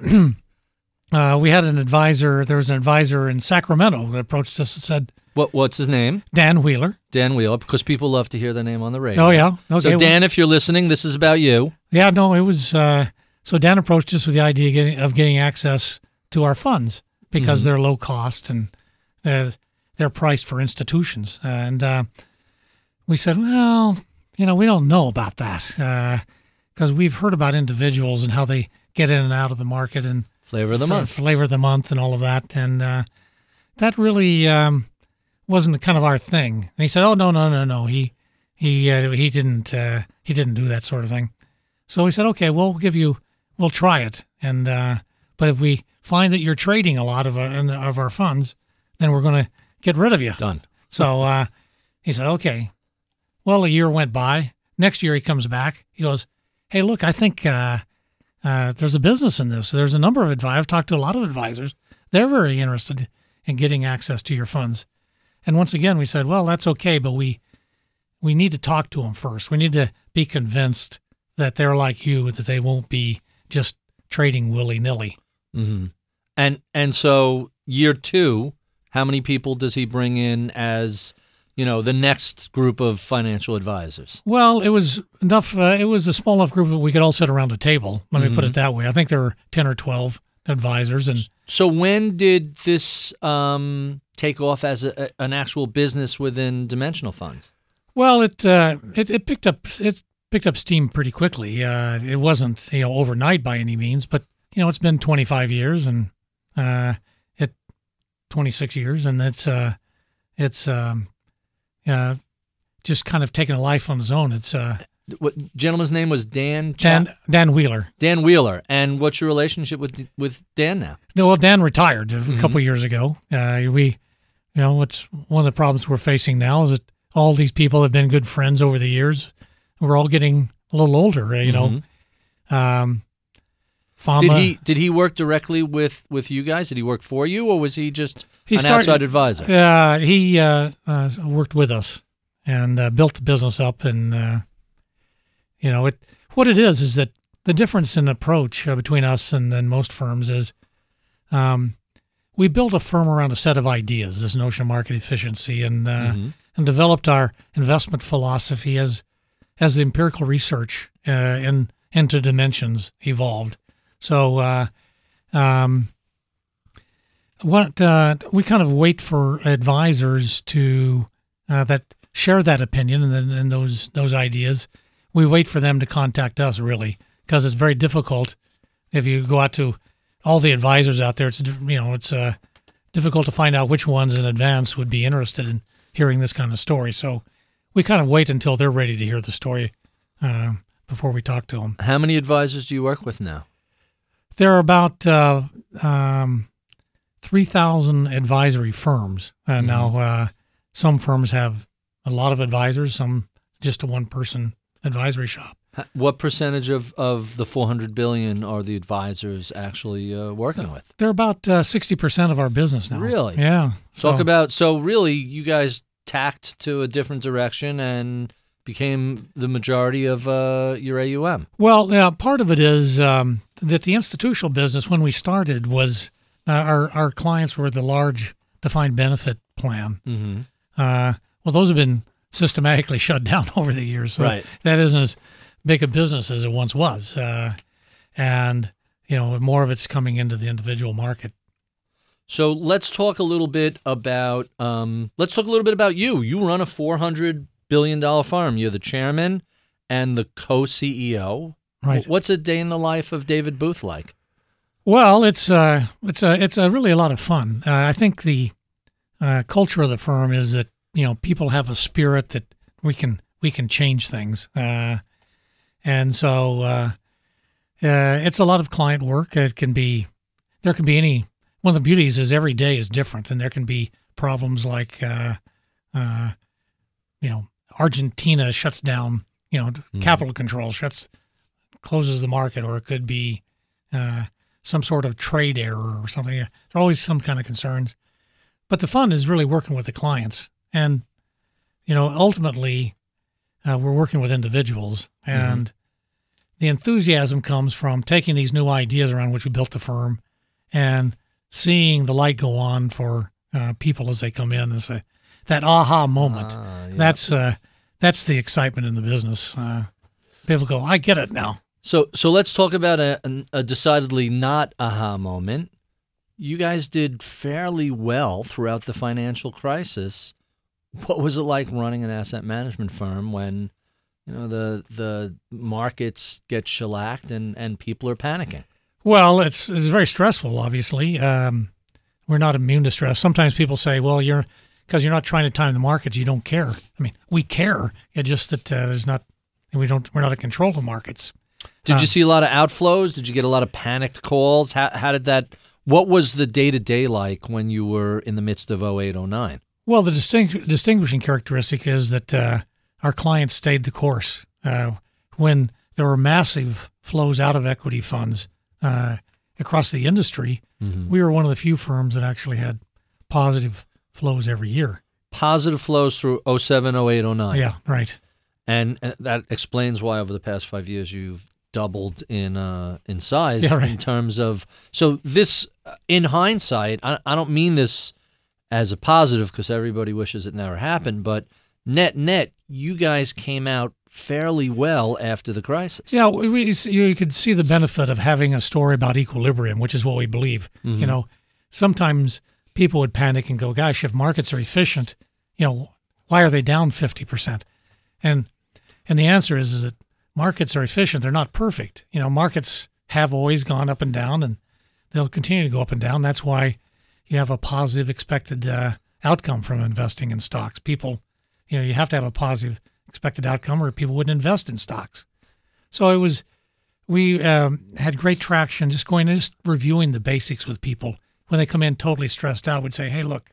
uh, we had an advisor. There was an advisor in Sacramento that approached us and said, What What's his name? Dan Wheeler. Dan Wheeler, because people love to hear their name on the radio. Oh, yeah. Okay. So well- Dan, if you're listening, this is about you. Yeah, no, it was. Uh, so Dan approached us with the idea of getting, of getting access to our funds because Mm-hmm. they're low cost and they're they're priced for institutions. And uh, we said, well, you know, we don't know about that because we've heard about individuals and how they get in and out of the market and Flavor of the f- month. flavor of the month, and all of that. And uh, that really um, wasn't kind of our thing. And he said, "Oh no, no, no, no. He he uh, he didn't uh, he didn't do that sort of thing." So we said, "Okay, well, we'll give you, we'll try it. And uh, but if we find that you're trading a lot of our, in the- of our funds, then we're going to get rid of you." Done. So uh, he said, "Okay." Well, a year went by. Next year he comes back. He goes, "Hey, look, I think uh, uh, there's a business in this. There's a number of advisors. I've talked to a lot of advisors. They're very interested in getting access to your funds." And once again, we said, "Well, that's okay, but we we need to talk to them first. We need to be convinced that they're like you, that they won't be just trading willy-nilly." Mm-hmm. And and so year two, how many people does he bring in as, you know, the next group of financial advisors? Well, it was enough. Uh, it was a small enough group that we could all sit around a table. Let me put it that way. I think there were ten or twelve advisors, and So when did this um, take off as a, a, an actual business within Dimensional Funds? well, it uh, it, it picked up it picked up steam pretty quickly. Uh, it wasn't you know overnight by any means, but you know it's been twenty-five years and uh, it twenty-six years, and it's uh, it's um, uh, just kind of taken a life on its own. It's uh, What gentleman's name was Dan? Chap- Dan Dan Wheeler. Dan Wheeler. And what's your relationship with with Dan now? No, well, Dan retired a couple of years ago. Uh, we, you know, what's one of the problems we're facing now is that all these people have been good friends over the years. We're all getting a little older, you know. Um, Fama, Did he did he work directly with, with you guys? Did he work for you, or was he just He an started- outside advisor? Uh, he uh, uh, worked with us and uh, built the business up, and uh, you know, it. What it is is that the difference in approach uh, between us and, and most firms is, um, we built a firm around a set of ideas, this notion of market efficiency, and uh, and developed our investment philosophy as as the empirical research uh, in, into dimensions evolved. So, uh, um, what uh, we kind of wait for advisors to uh, that share that opinion and then and those those ideas. We wait for them to contact us, really, because it's very difficult if you go out to all the advisors out there. It's you know it's uh, difficult to find out which ones in advance would be interested in hearing this kind of story. So we kind of wait until they're ready to hear the story uh, before we talk to them. How many advisors do you work with now? There are about uh, um, three thousand advisory firms. Uh, Mm-hmm. Now, uh, some firms have a lot of advisors, some just a one-person advisory shop. H- What percentage of, of the four hundred billion dollars are the advisors actually uh, working with? They're about uh, sixty percent of our business now. Really? Yeah. Talk So- about, so really you guys tacked to a different direction and became the majority of uh, your A U M. Well, yeah, part of it is um, that the institutional business, when we started, was uh, our, our clients were the large defined benefit plan. Mm-hmm. Uh, well, those have been systematically shut down over the years. So Right. that isn't as big a business as it once was. Uh, and, you know, more of it's coming into the individual market. So let's talk a little bit about um, let's talk a little bit about you. You run a four hundred billion dollars firm. You're the chairman and the co-C E O. Right. What's a day in the life of David Booth like? Well, it's uh, it's a it's a really a lot of fun. Uh, I think the uh, culture of the firm is that, you know, people have a spirit that we can we can change things, uh, and so uh, uh, it's a lot of client work. It can be there can be any. One of the beauties is every day is different, and there can be problems like, uh, uh, you know, Argentina shuts down, you know, mm. capital control shuts, closes the market, or it could be uh, some sort of trade error or something. There's always some kind of concerns. But the fun is really working with the clients. And, you know, ultimately, uh, we're working with individuals. And mm-hmm. the enthusiasm comes from taking these new ideas around which we built the firm and seeing the light go on for uh, people as they come in and say, that aha moment. Ah, yeah. That's uh, that's the excitement in the business. Uh, people go, I get it now. So so let's talk about a, a decidedly not aha moment. You guys did fairly well throughout the financial crisis. What was it like running an asset management firm when, you know, the the markets get shellacked and, and people are panicking? Well, it's it's very stressful, obviously. Um, we're not immune to stress. Sometimes people say, well, you're because you're not trying to time the markets, you don't care. I mean, we care. It's just that uh, there's not we don't we're not in control of the markets. Did uh, you see a lot of outflows? Did you get a lot of panicked calls? How how did that? What was the day to day like when you were in the midst of oh eight, oh nine? Well, the distinct, distinguishing characteristic is that uh, our clients stayed the course. Uh, when there were massive flows out of equity funds uh, across the industry, mm-hmm. we were one of the few firms that actually had positive flows every year. Positive flows through oh seven, oh eight, oh nine. Yeah, right. And, and that explains why over the past five years you've doubled in uh, in size yeah, right. in terms of – so this, in hindsight, I, I don't mean this as a positive because everybody wishes it never happened, but net, net, you guys came out fairly well after the crisis. Yeah, we, we, you could see the benefit of having a story about equilibrium, which is what we believe. Mm-hmm. You know, sometimes people would panic and go, gosh, if markets are efficient, you know, why are they down fifty percent? And and the answer is, is that markets are efficient. They're not perfect. You know, markets have always gone up and down, and they'll continue to go up and down. That's why you have a positive expected uh, outcome from investing in stocks. People, you know, you have to have a positive expected outcome or people wouldn't invest in stocks. So it was, we um, had great traction just going and just reviewing the basics with people. When they come in totally stressed out, we'd say, hey, look,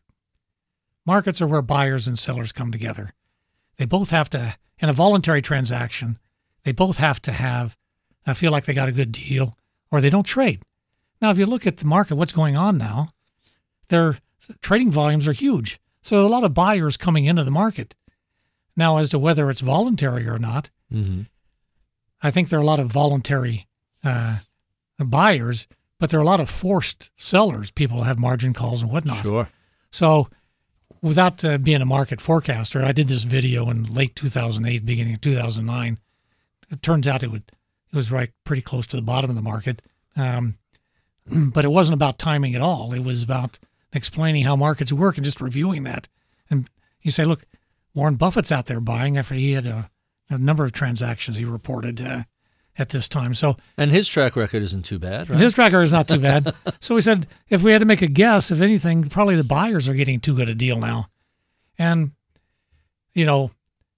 markets are where buyers and sellers come together. They both have to, in a voluntary transaction, they both have to have, uh, feel like they got a good deal or they don't trade. Now, if you look at the market, what's going on now, their trading volumes are huge. So there are a lot of buyers coming into the market. Now, as to whether it's voluntary or not, mm-hmm. I think there are a lot of voluntary uh, buyers, but there are a lot of forced sellers. People have margin calls and whatnot. Sure. So without uh, being a market forecaster, I did this video in late two thousand eight, beginning of two thousand nine. It turns out it, would, it was right pretty close to the bottom of the market. Um, but it wasn't about timing at all. It was about explaining how markets work and just reviewing that. And you say, look, Warren Buffett's out there buying after he had a, a number of transactions he reported uh, at this time. So, and his track record isn't too bad, right? His track record is not too bad. So we said, if we had to make a guess, if anything, probably the buyers are getting too good a deal now. And, you know,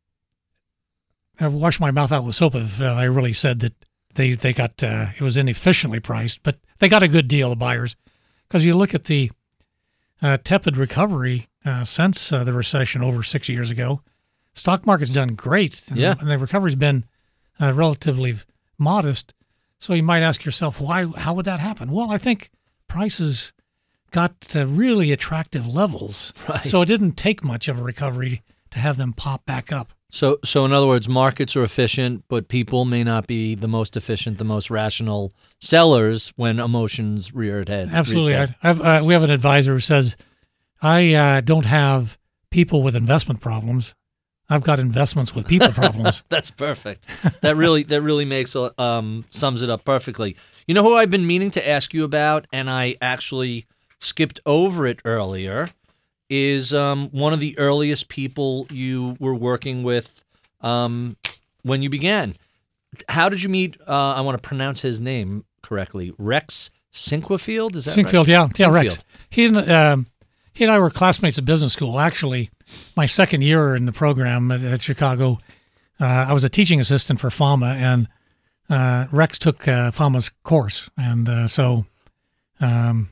I washed my mouth out with soap if uh, I really said that they, they got, uh, it was inefficiently priced, but they got a good deal, the buyers. Because you look at the uh, tepid recovery uh, since uh, the recession over six years ago, stock market's done great. And, yeah. and the recovery's been uh, relatively modest. So you might ask yourself, why? How would that happen? Well, I think prices got to really attractive levels. Right. So it didn't take much of a recovery to have them pop back up. So, so in other words, markets are efficient, but people may not be the most efficient, the most rational sellers when emotions rear head. Absolutely. I have, uh, we have an advisor who says, I uh, don't have people with investment problems. I've got investments with people problems. That's perfect. That really that really makes a, um sums it up perfectly. You know who I've been meaning to ask you about, and I actually skipped over it earlier, is um, one of the earliest people you were working with um, when you began. How did you meet? Uh, I want to pronounce his name correctly. Rex Sinquefield? Is that Sinquefield, right? yeah, yeah, Sinquefield. Rex. He and um, he and I were classmates at business school. Actually, my second year in the program at, at Chicago, uh, I was a teaching assistant for FAMA, and uh, Rex took uh, FAMA's course, and uh, so. Um,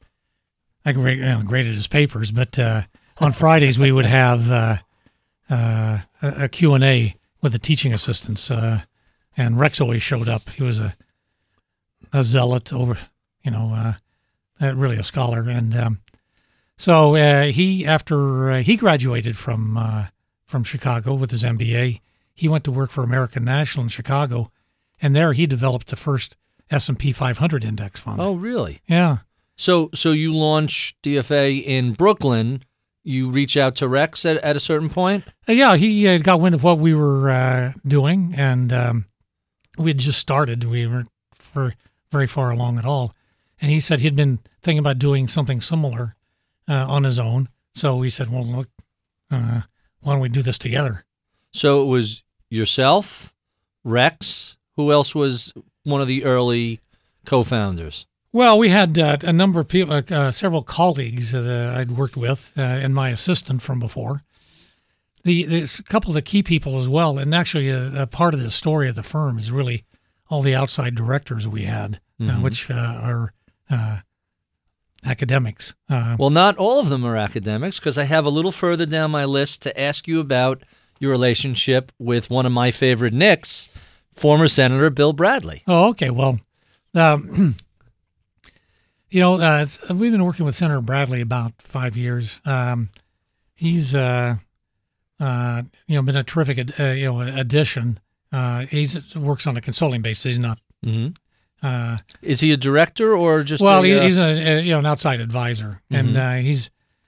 I grade, you know, graded his papers, but uh, on Fridays we would have uh, uh, a, a Q and A with the teaching assistants, uh, and Rex always showed up. He was a, a zealot over, you know, uh, really a scholar. And um, so uh, he, after uh, he graduated from uh, from Chicago with his M B A, he went to work for American National in Chicago, and there he developed the first S and P five hundred index fund. Oh, really? Yeah. So so you launch D F A in Brooklyn. You reach out to Rex at, at a certain point? Uh, yeah, he uh, got wind of what we were uh, doing, and um, we had just started. We weren't for very far along at all. And he said he'd been thinking about doing something similar uh, on his own. So we said, well, look, uh, why don't we do this together? So it was yourself, Rex. Who else was one of the early co-founders? Well, we had uh, a number of people, uh, uh, several colleagues that I'd worked with, uh, and my assistant from before. The there's a couple of the key people as well, and actually a, a part of the story of the firm is really all the outside directors we had, mm-hmm. uh, which uh, are uh, academics. Uh, well, not all of them are academics, because I have a little further down my list to ask you about your relationship with one of my favorite Knicks, former Senator Bill Bradley. Oh, okay. Well, um, you know, uh, we've been working with Senator Bradley about five years. Um, he's, uh, uh, you know, been a terrific, ad- uh, you know, addition. Uh, he works on a consulting basis. He's not. Mm-hmm. Uh, Is he a director or just? Well, a, he, uh, he's a, a you know an outside advisor, mm-hmm. and uh, he's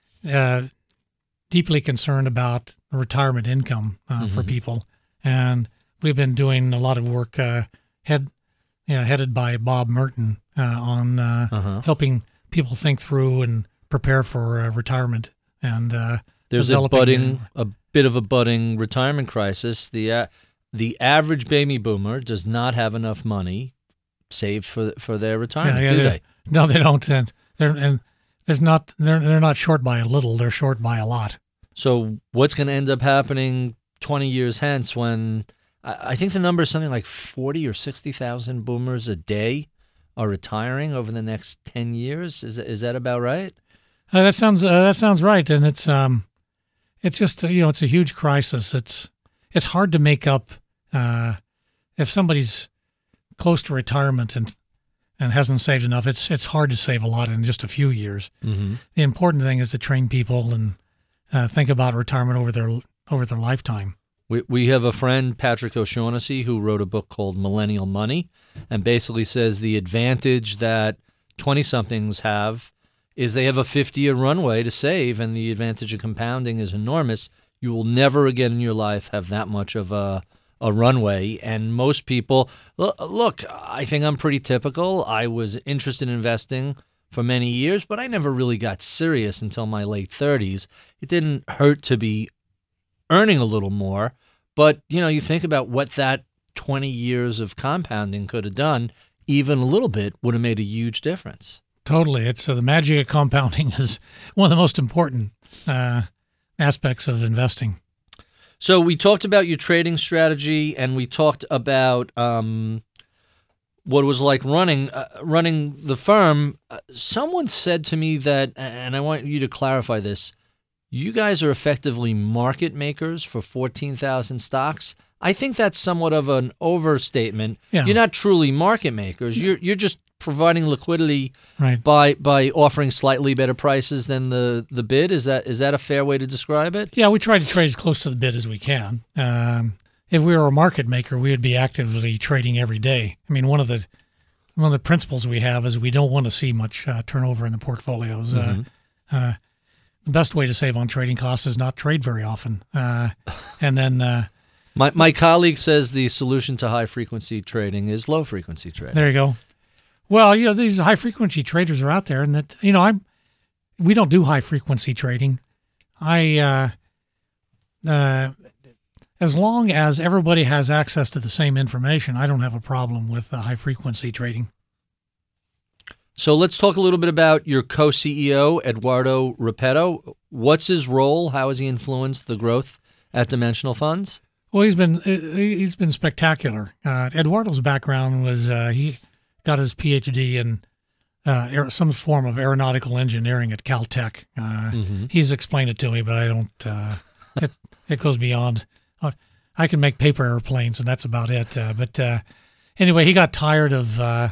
uh, deeply concerned about retirement income uh, mm-hmm. for people. And we've been doing a lot of work, uh, head, you know, headed by Bob Merton. Uh, on uh, uh-huh. helping people think through and prepare for uh, retirement, and uh, there's a budding, a bit of a budding retirement crisis. The uh, the average baby boomer does not have enough money saved for for their retirement, yeah, yeah, do they? No, they don't. And they're and there's not they're they're not short by a little. They're short by a lot. So what's going to end up happening twenty years hence when I, I think the number is something like forty or sixty thousand boomers a day are retiring over the next ten years. Is is that about right? Uh, that sounds uh, that sounds right, and it's um, it's just you know it's a huge crisis. It's it's hard to make up uh, if somebody's close to retirement and and hasn't saved enough. It's it's hard to save a lot in just a few years. Mm-hmm. The important thing is to train people and uh, think about retirement over their over their lifetime. We we have a friend, Patrick O'Shaughnessy, who wrote a book called Millennial Money, and basically says the advantage that twenty-somethings have is they have a fifty-year runway to save, and the advantage of compounding is enormous. You will never again in your life have that much of a, a runway, and most people, look, I think I'm pretty typical. I was interested in investing for many years, but I never really got serious until my late thirties. It didn't hurt to be earning a little more, but you know, you think about what that twenty years of compounding could have done, even a little bit would have made a huge difference. Totally. It's uh, the magic of compounding is one of the most important uh, aspects of investing. So we talked about your trading strategy, and we talked about um, what it was like running uh, running the firm. Uh, someone said to me that, and I want you to clarify this, you guys are effectively market makers for fourteen thousand stocks. I think that's somewhat of an overstatement. Yeah. You're not truly market makers. You're you're just providing liquidity right. by by offering slightly better prices than the, the bid. Is that is that a fair way to describe it? Yeah, we try to trade as close to the bid as we can. Um, if we were a market maker, we would be actively trading every day. I mean, one of the one of the principles we have is we don't want to see much uh, turnover in the portfolios. Mm-hmm. Uh, uh, the best way to save on trading costs is not trade very often. Uh, and then uh, My my colleague says the solution to high frequency trading is low frequency trading. there you go. Well, you know, these high frequency traders are out there, and that you know, I'm we don't do high frequency trading. I uh, uh, as long as everybody has access to the same information, I don't have a problem with uh, high frequency trading. So let's talk a little bit about your co-C E O, Eduardo Repetto. What's his role? How has he influenced the growth at Dimensional Funds? Well, he's been he's been spectacular. Uh, Eduardo's background was uh, he got his P H D in uh, aer- some form of aeronautical engineering at Caltech. Uh, Mm-hmm. He's explained it to me, but I don't. Uh, it it goes beyond. Uh, I can make paper airplanes, and that's about it. Uh, but uh, anyway, he got tired of uh,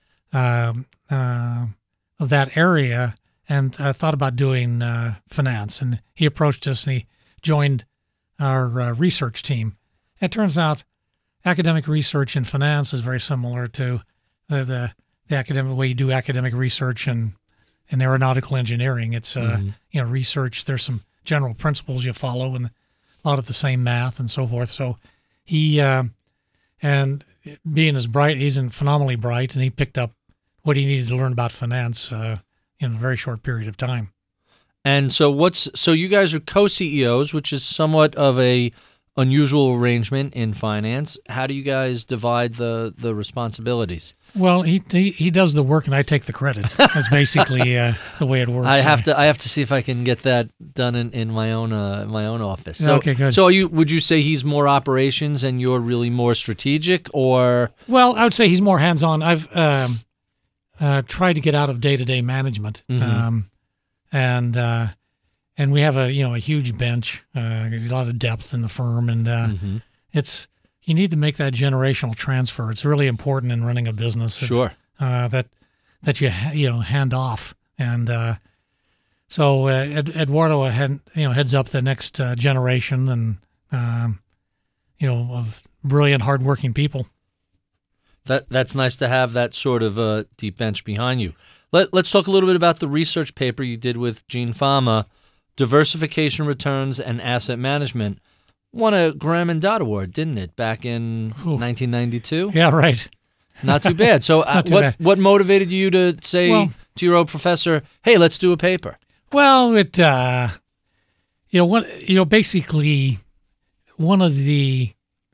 um, uh, of that area and uh, thought about doing uh, finance. And he approached us, and he joined our uh, research team. It turns out academic research in finance is very similar to the the, the academic way you do academic research in, in aeronautical engineering. It's uh, Mhm. you know research. There's some general principles you follow and a lot of the same math and so forth. So he uh, and being as bright, he's phenomenally bright, and he picked up what he needed to learn about finance uh, in a very short period of time. And so what's so you guys are co-C E Os, which is somewhat of a unusual arrangement in finance. How do you guys divide the the responsibilities? Well, he he, he does the work and I take the credit. That's basically uh, the way it works. I have to I have to see if I can get that done in, in my own uh, my own office. So, Okay, good. So are you would you say he's more operations and you're really more strategic, or Well, I would say he's more hands-on. I've um, uh, tried to get out of day-to-day management, Mhm. um, and uh, and we have a you know a huge bench, uh, a lot of depth in the firm, and uh, Mhm. it's you need to make that generational transfer. It's really important in running a business. Sure. uh, that that you ha- you know hand off, and uh, so uh, Ed- Eduardo head, you know heads up the next uh, generation, and um, you know of brilliant, hardworking people. That that's nice to have that sort of uh, deep bench behind you. Let Let's talk a little bit about the research paper you did with Gene Fama, Diversification Returns and Asset Management. Won a Graham and Dodd Award, didn't it, back in Ooh. nineteen ninety-two? Yeah, right. Not too bad. So, uh, Not too what bad. what motivated you to say Well- to your old professor, "Hey, let's do a paper"? Well, it uh, you know what you know basically one of the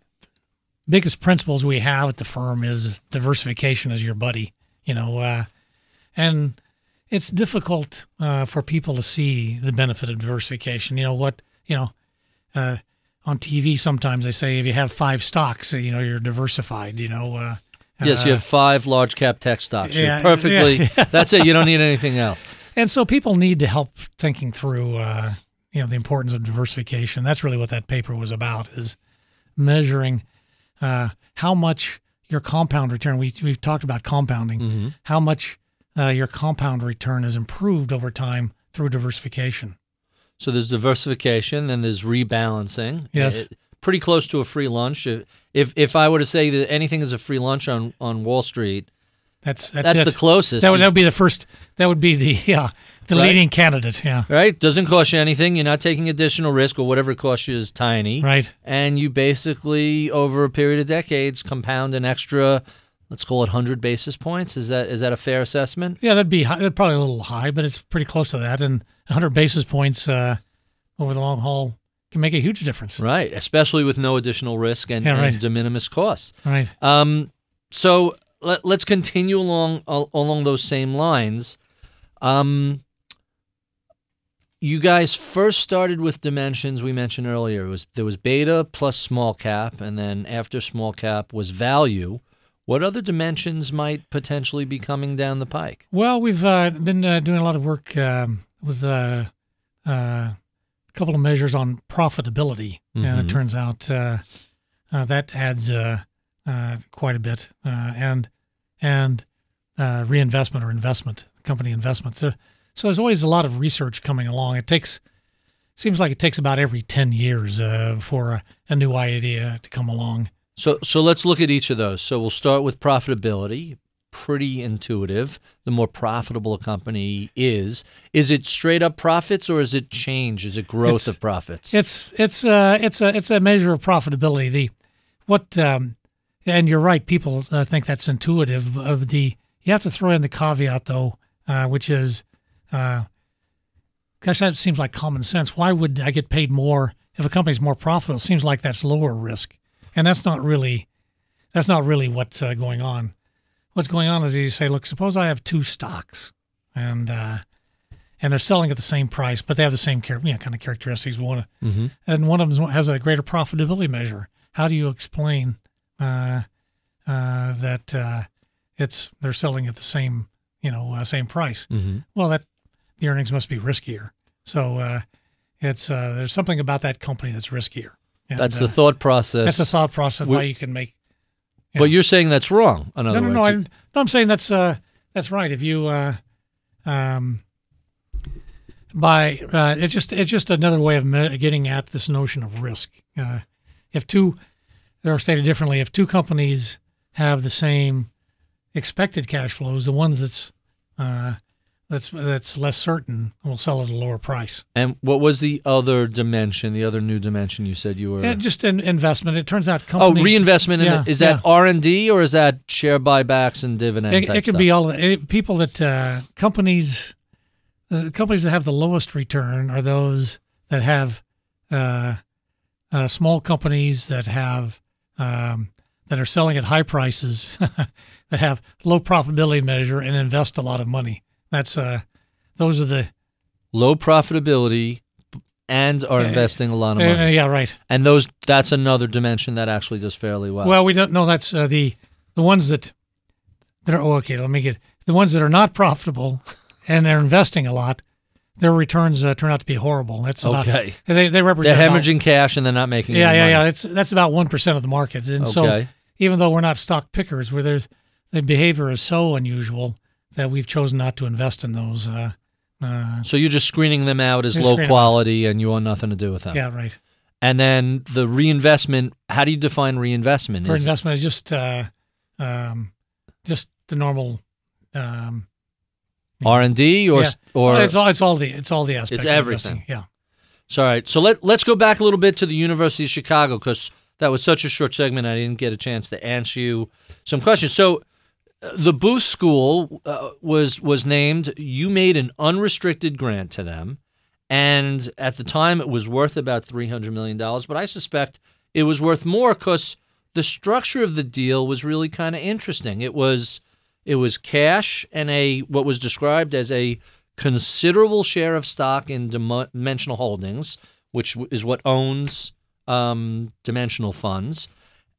biggest principles we have at the firm is diversification is your buddy. You know, uh, and it's difficult uh, for people to see the benefit of diversification. You know what you know. Uh, on T V, sometimes they say if you have five stocks, you know you're diversified. You know. Uh, Yes, you uh, have five large cap tech stocks. yeah, You're perfectly. yeah. That's it. You don't need anything else. And so people need to help thinking through, uh, you know, the importance of diversification. That's really what that paper was about: is measuring uh, how much your compound return. We we've talked about compounding. Mhm. How much uh, your compound return has improved over time through diversification. So there's diversification, then there's rebalancing. Yes. It- pretty close to a free lunch. If if, if I were to say that anything is a free lunch on, on Wall Street, That's that's, that's it. the closest. That would, that would be the first. That would be the yeah the Right. leading candidate. Yeah. right? Doesn't cost you anything. You're not taking additional risk, or whatever it costs you is tiny. Right. And you basically, over a period of decades, compound an extra, let's call it one hundred basis points. Is that is that a fair assessment? Yeah, that'd be high, that'd probably a little high, but it's pretty close to that. And one hundred basis points uh, over the long haul can make a huge difference. Right, especially with no additional risk and, Yeah, right. and de minimis costs. Right. Um, so let, let's continue along uh, along those same lines. Um, you guys first started with dimensions we mentioned earlier. It was there was beta plus small cap, and then after small cap was value. What other dimensions might potentially be coming down the pike? Well, we've uh, been uh, doing a lot of work um, with uh, uh, a couple of measures on profitability, and Mhm. it turns out uh, uh, that adds uh, uh, quite a bit, uh, and and uh, reinvestment or investment, company investment. So, so there's always a lot of research coming along. It takes seems like it takes about every ten years uh, for a, a new idea to come along. So so let's look at each of those. So we'll start with profitability. pretty intuitive. The more profitable a company is, is it straight up profits or is it change? Is it growth It's- of profits? It's it's uh it's a it's a measure of profitability. The what um, and you're right. People uh, think that's intuitive. Of the you have to throw in the caveat though, uh, which is, uh, gosh, that seems like common sense. Why would I get paid more if a company's more profitable? It seems like that's lower risk, and that's not really that's not really what's uh, going on. What's going on is you say, look, suppose I have two stocks, and uh, and they're selling at the same price, but they have the same char- you know, kind of characteristics. One, Mm-hmm. and one of them has a greater profitability measure. How do you explain uh, uh, that uh, it's they're selling at the same you know uh, same price? Mm-hmm. Well, that the earnings must be riskier. So uh, it's uh, there's something about that company that's riskier. And, That's the uh, thought process. that's the thought process We- why you can make. you But know. you're saying that's wrong. In other no, no, no, words, I'm, no. I'm saying that's uh, that's right. If you uh, um, by uh, it's just it's just another way of me- getting at this notion of risk. Uh, if two, or stated differently, if two companies have the same expected cash flows, the ones that's uh, that's that's less certain will sell at a lower price. and what was the other dimension? The other new dimension you said you were. Yeah, just an investment. It turns out oh, companies. reinvestment. In Yeah, the, is that yeah. R and D or is that share buybacks and dividend? It, type it could stuff? be all it, people that uh, companies. The companies that have the lowest return are those that have uh, uh, small companies that have um, that are selling at high prices, that have low profitability measure and invest a lot of money. That's uh, those are the low profitability and are Yeah, investing a lot of uh, money. yeah right. And those that's another dimension that actually does fairly well. Well, we don't know. That's uh, the the ones that that are oh, okay. Let me get the ones that are not profitable and they're investing a lot. Their returns uh, turn out to be horrible. That's about, Okay. They they they're represent about- hemorrhaging cash and they're not making Yeah, any yeah, money. yeah. It's that's about one percent of the market, and so Okay. even though we're not stock pickers, where there's the behavior is so unusual that we've chosen not to invest in those. Uh, uh, So you're just screening them out as Just low screen 'em quality and you want nothing to do with them. yeah, right. And then the reinvestment, how do you define reinvestment? Or Is investment is just uh, um, just the normal. Um, R and D or yeah. or Well, it's all it's all the it's all the aspects. It's of everything. investing. Yeah. So, all right. So let let's go back a little bit to the University of Chicago because that was such a short segment. I didn't get a chance to answer you some questions. So uh, the Booth School uh, was was named. You made an unrestricted grant to them, and at the time it was worth about three hundred million dollars. But I suspect it was worth more because the structure of the deal was really kind of interesting. It was it was cash and a what was described as a considerable share of stock in Dim- Dimensional Holdings, which w- is what owns um, Dimensional Funds,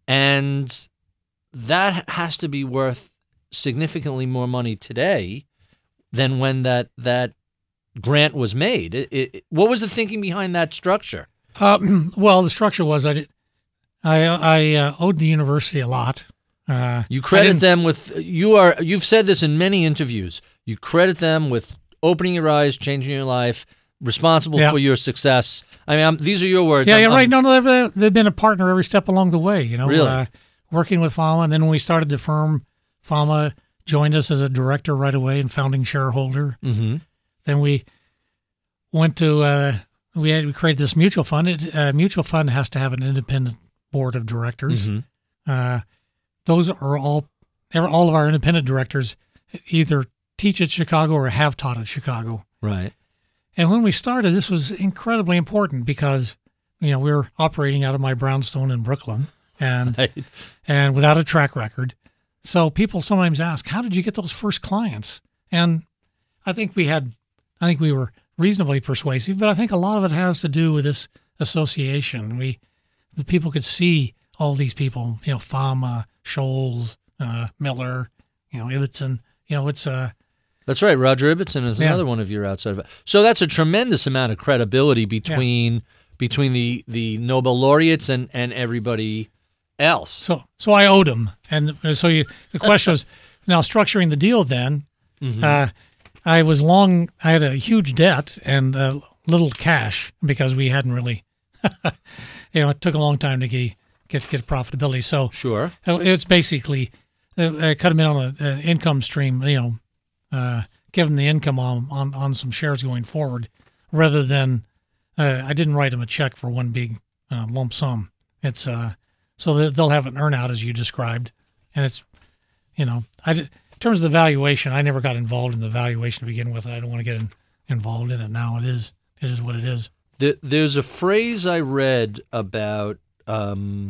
and that has to be worth significantly more money today than when that that grant was made. It, it, what was the thinking behind that structure? Uh, well, the structure was I did, I I uh, owed the university a lot. Uh, You I credit didn't- them with you are you've said this in many interviews. You credit them with opening your eyes, changing your life, responsible Yeah. for your success. I mean, I'm, these are your words. Yeah, I'm- yeah, right. I'm- No, no, they've, they've been a partner every step along the way. You know, Really? uh, working with Fama, and then when we started the firm, Fama joined us as a director right away and founding shareholder. Mhm. Then we went to uh, we had we created this mutual fund. It, uh, mutual fund has to have an independent board of directors. Mhm. Uh, those are all ever- all of our independent directors either teach at Chicago or have taught at Chicago. Right. And when we started, this was incredibly important because, you know, we were operating out of my brownstone in Brooklyn and Right. and without a track record. So people sometimes ask, how did you get those first clients? And I think we had, I think we were reasonably persuasive, but I think a lot of it has to do with this association. We, the people could see all these people, you know, Fama, Scholes, uh, Miller, you know, Ibbotson, you know, it's uh, That's right. Roger Ibbotson is Yeah. another one of your outside of it. So that's a tremendous amount of credibility between between the, the Nobel laureates and, and everybody else. So, so I owed him, and so you, the question was now structuring the deal. Then, Mhm. uh, I was long. I had a huge debt and uh, little cash because we hadn't really, you know, it took a long time to get get get profitability. So Sure. uh, it's basically uh, cut them in on an income stream, you know, uh, give them the income on, on, on some shares going forward rather than uh, I didn't write them a check for one big uh, lump sum. It's uh, so that they'll have an earnout as you described. And it's, you know, I, in terms of the valuation, I never got involved in the valuation to begin with. I don't want to get in, involved in it now. It is, it is what it is. There's a phrase I read about um,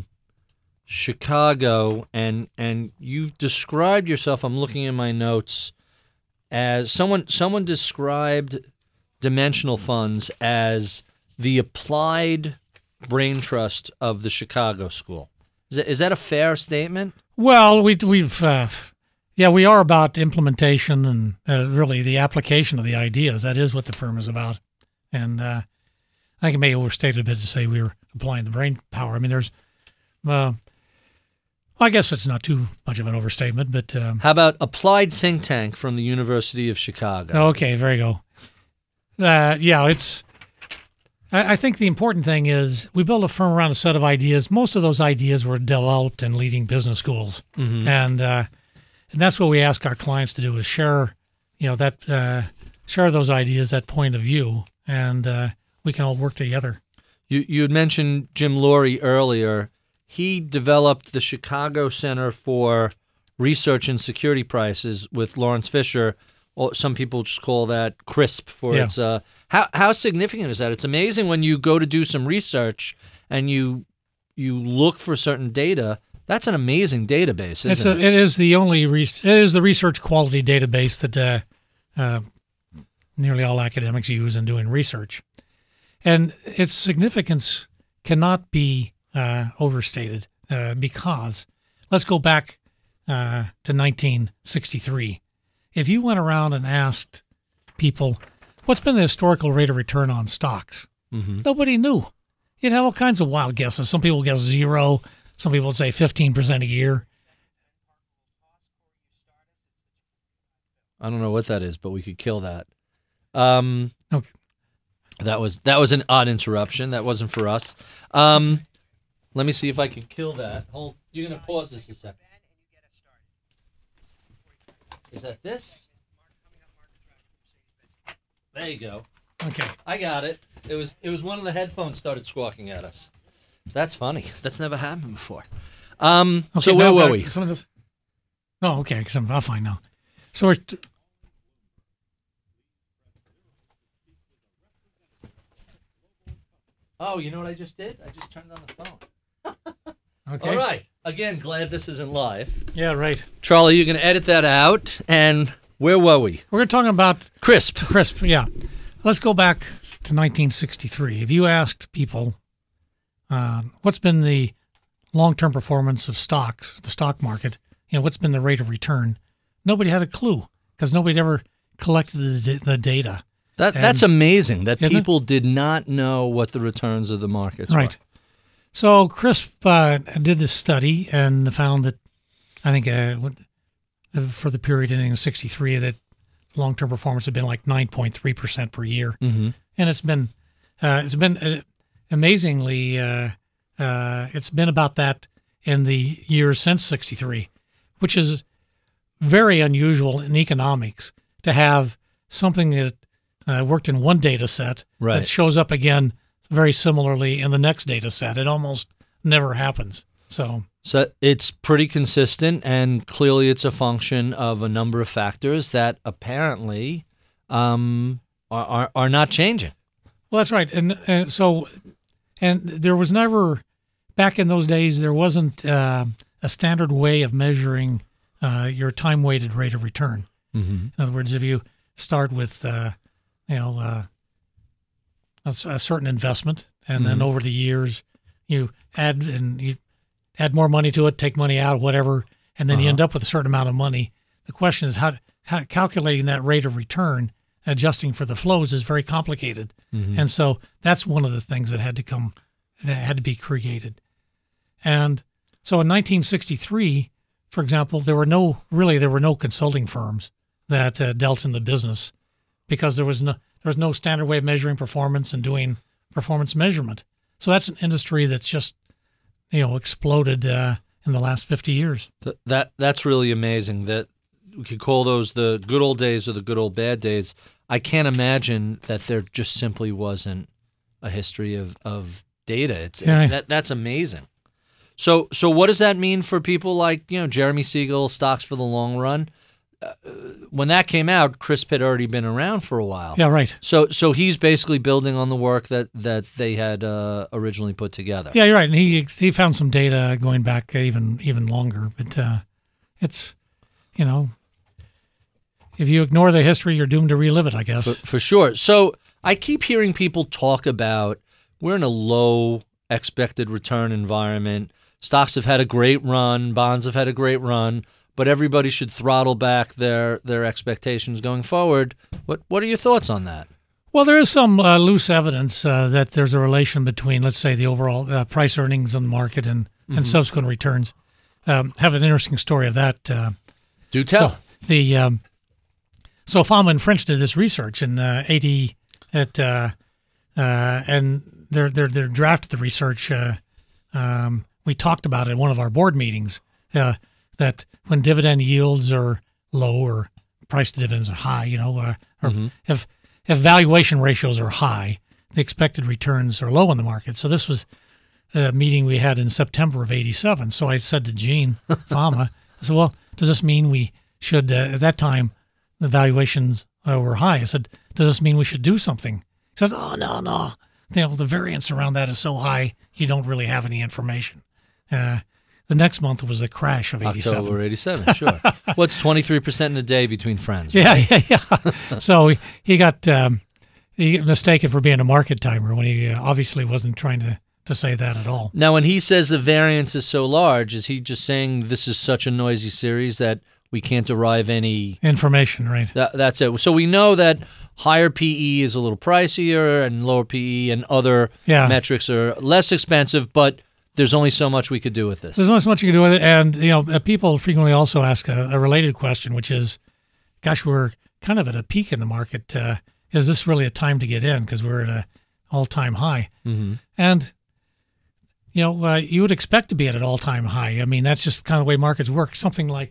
Chicago, and and you described yourself. I'm looking in my notes as someone. Someone described dimensional funds as the applied brain trust of the Chicago school. Is that, is that a fair statement? Well, we we've uh, yeah, we are about implementation and uh, really the application of the ideas. That is what the firm is about, and. Uh, I think it may overstate it a bit to say we were applying the brain power. I mean, there's, uh, I guess it's not too much of an overstatement, but. Um, How about applied think tank from the University of Chicago? Okay, there you go. Uh, yeah, it's, I, I think the important thing is we build a firm around a set of ideas. Most of those ideas were developed in leading business schools. Mm-hmm. And, uh, and that's what we ask our clients to do is share, you know, that, uh, share those ideas, that point of view, and, uh, we can all work together. You you had mentioned Jim Laurie earlier. He developed the Chicago Center for Research and Security Prices with Lawrence Fisher. Or some people just call that CRISP for yeah. its. Uh, how how significant is that? It's amazing when you go to do some research and you you look for certain data. That's an amazing database, isn't it's a, it? It is the only re- it is the research quality database that uh, uh, nearly all academics use in doing research. And its significance cannot be uh, overstated uh, because let's go back uh, to nineteen sixty-three. If you went around and asked people, what's been the historical rate of return on stocks? Mm-hmm. Nobody knew. You'd have all kinds of wild guesses. Some people guess zero. Some people would say fifteen percent a year. I don't know what that is, but we could kill that. Um, okay. That was that was an odd interruption. That wasn't for us. Um, let me see if I can kill that. Hold. You're gonna pause this a second. Is that this? There you go. Okay. I got it. It was it was one of the headphones started squawking at us. That's funny. That's never happened before. Um, okay, so where now, were we? Some of this. Oh, okay. Cause I'm, I'll find now. So we're. T- Oh, you know what I just did? I just turned on the phone. Okay. All right. Again, glad this isn't live. Yeah, right. Charlie, you're going to edit that out. And where were we? We're talking about CRISP. CRISP, yeah. Let's go back to nineteen sixty-three. If you asked people uh, what's been the long-term performance of stocks, the stock market, you know, what's been the rate of return, nobody had a clue because nobody ever collected the, the data. That And- That's amazing that Isn't it? people did not know what the returns of the markets Right. were. So CRISP uh, did this study and found that, I think uh, what- for the period ending in sixty-three, that long-term performance had been like nine point three percent per year. Mm-hmm. And it's been, uh, it's been uh, amazingly, uh, uh, it's been about that in the years since sixty-three, which is very unusual in economics to have something that uh, worked in one data set Right. that shows up again very similarly in the next data set. It almost never happens. So, So it's pretty consistent, and clearly it's a function of a number of factors that apparently um, are, are are not changing. well, that's right. And uh, so, and there was never, back in those days, there wasn't uh, a standard way of measuring uh, your time-weighted rate of return. Mm-hmm. In other words, if you start with, uh, you know, uh, a, s- a certain investment, and then Mhm. over the years you add and you add more money to it, take money out, whatever, and then you Uh-huh. end up with a certain amount of money. The question is how, how calculating that rate of return, adjusting for the flows, is very complicated, Mhm. and so that's one of the things that had to come, that had to be created. And so in nineteen sixty-three, for example, there were no really there were no consulting firms that uh, dealt in the business because there was no there was no standard way of measuring performance and doing performance measurement. So that's an industry that's just you know exploded uh, in the last fifty years. Th- that That's really amazing. That we could call those the good old days or the good old bad days. I can't imagine that there just simply wasn't a history of, of data. It's Yeah. it, that that's amazing. So so what does that mean for people like, you know, Jeremy Siegel, Stocks for the Long Run? Uh, when that came out, Crisp had already been around for a while. Yeah, right. So so he's basically building on the work that that they had uh, originally put together. Yeah, you're right. And he he found some data going back even even longer. But uh, it's, you know, if you ignore the history, you're doomed to relive it, I guess. For, for sure. So I keep hearing people talk about we're in a low expected return environment. Stocks have had a great run. Bonds have had a great run. But everybody should throttle back their, their expectations going forward. What what are your thoughts on that? Well, there is some uh, loose evidence uh, that there's a relation between, let's say, the overall uh, price earnings on the market and, mm-hmm. and subsequent returns. Um, have an interesting story of that. Uh, Do tell. So the um, so Fama and French did this research in uh, eighty at uh, uh, and they're they're they're drafted the research. Uh, um, we talked about it at one of our board meetings uh, that when dividend yields are low or price to dividends are high, you know, uh, or mm-hmm. if if valuation ratios are high, the expected returns are low in the market. So this was a meeting we had in September of eighty-seven. So I said to Gene Fama, I said, well, does this mean we should, uh, at that time, the valuations uh, were high. I said, does this mean we should do something? He said, oh, no, no. You know, the variance around that is so high, you don't really have any information. Uh, the next month was the crash of eighty-seven. October eighty-seven, sure. What's twenty-three percent in a day between friends? Yeah, yeah, yeah. So he, he got um, he got mistaken for being a market timer when he uh, obviously wasn't trying to, to say that at all. Now, when he says the variance is so large, is he just saying this is such a noisy series that we can't derive any information, right? That, that's it. So we know that higher P E is a little pricier and lower P E and other yeah. metrics are less expensive, but there's only so much we could do with this. There's only so much you can do with it. And, you know, people frequently also ask a, a related question, which is, gosh, we're kind of at a peak in the market. Uh, is this really a time to get in? Because we're at an all-time high. Mm-hmm. And, you know, uh, you would expect to be at an all-time high. I mean, that's just kind of the way markets work. Something like,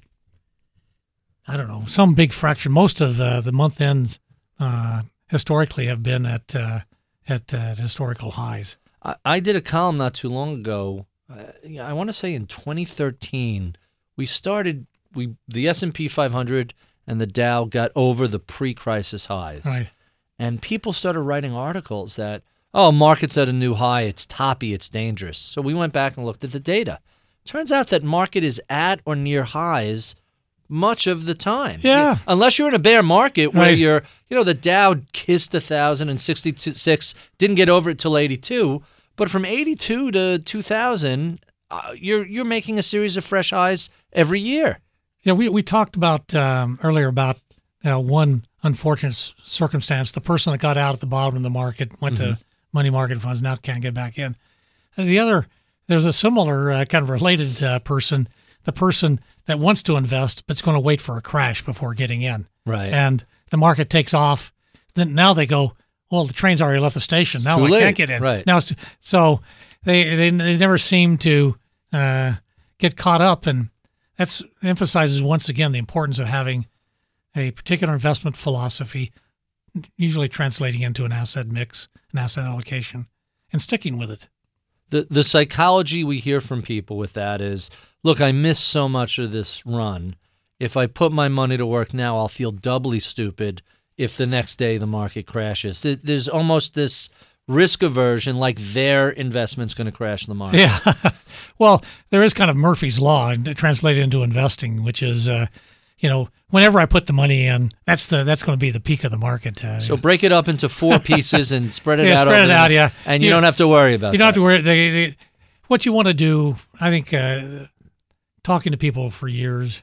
I don't know, some big fraction. Most of uh, the month ends uh, historically have been at uh, at uh, historical highs. I, I did a column not too long ago. Uh, I want to say in twenty thirteen, we started. We the S and P five hundred and the Dow got over the pre-crisis highs, Right. and people started writing articles that, oh, market's at a new high. It's toppy. It's dangerous. So we went back and looked at the data. Turns out that market is at or near highs much of the time. Yeah. Unless you're in a bear market where Right. you're, you know, the Dow kissed one thousand sixty-six, didn't get over it till eighty-two, but from eighty-two to two thousand, uh, you're you're making a series of fresh highs every year. Yeah, we, we talked about um, earlier about uh, one unfortunate s- circumstance. The person that got out at the bottom of the market went Mm-hmm. to money market funds, now can't get back in. And the other, there's a similar uh, kind of related uh, person, the person that wants to invest but's going to wait for a crash before getting in. Right. And the market takes off. Then now they go, well, the train's already left the station. Now too I late. can't get in. Right. Now it's too, so they, they they never seem to uh, get caught up, and that's emphasizes once again the importance of having a particular investment philosophy, usually translating into an asset mix, an asset allocation, and sticking with it. The the psychology we hear from people with that is, look, I missed so much of this run. If I put my money to work now, I'll feel doubly stupid if the next day the market crashes. There- There's almost this risk aversion, like their investment's going to crash the market. Yeah. Well, there is kind of Murphy's Law and translated into investing, which is, uh, you know, whenever I put the money in, that's the that's going to be the peak of the market. Uh, So break it up into four pieces and spread it Yeah, out. spread over it out, the- yeah. And you, You- don't have to worry about you that. don't have to worry. They, they, what you want to do, I think, uh, talking to people for years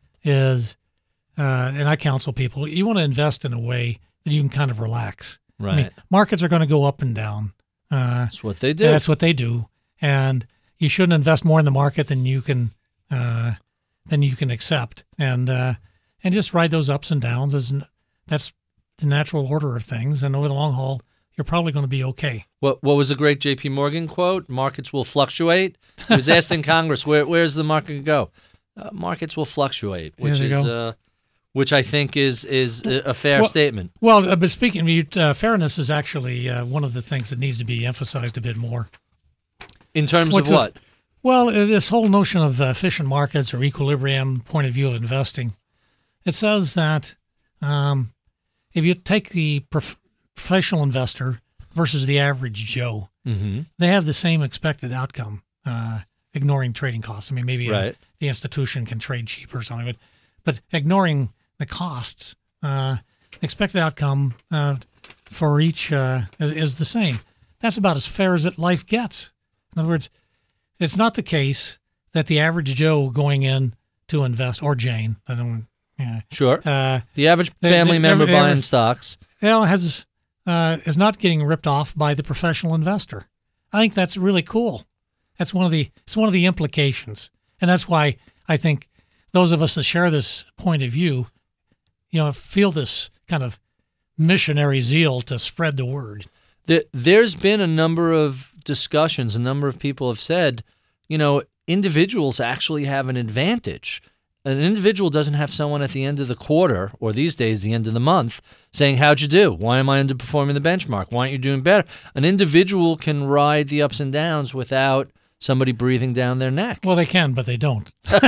is, uh, and I counsel people, you want to invest in a way that you can kind of relax. Right. I mean, markets are going to go up and down. Uh, That's what they do. That's what they do, and you shouldn't invest more in the market than you can uh, than you can accept, and uh, and just ride those ups and downs. As that's the natural order of things, and over the long haul, you're probably going to be okay. What what was the great J P Morgan quote? Markets will fluctuate. He was asked in Congress, where where's the market go? Uh, markets will fluctuate, which There you is go. uh, which I think is is a a fair Well- statement. Well, uh, but speaking of you, uh, fairness is actually uh, one of the things that needs to be emphasized a bit more. In terms What's of what? Well, uh, this whole notion of uh, efficient markets or equilibrium point of view of investing, it says that um, if you take the prof- professional investor versus the average Joe, Mm-hmm. they have the same expected outcome, uh, ignoring trading costs. I mean, maybe uh, Right. the institution can trade cheaper or something, but but ignoring the costs, uh, expected outcome uh, for each uh, is, is the same. That's about as fair as it life gets. In other words, it's not the case that the average Joe going in to invest, or Jane, I don't, yeah, Sure. uh, The average they- family they- member every- buying every- stocks. you know, has uh, is not getting ripped off by the professional investor. I think that's really cool. That's one of the it's one of the implications, and that's why I think those of us that share this point of view, you know, feel this kind of missionary zeal to spread the word. There, there's been a number of discussions, a number of people have said, you know, individuals actually have an advantage. An individual doesn't have someone at the end of the quarter, or these days the end of the month, saying, how'd you do? Why am I underperforming the benchmark? Why aren't you doing better? An individual can ride the ups and downs without somebody breathing down their neck. Well, they can, but they don't.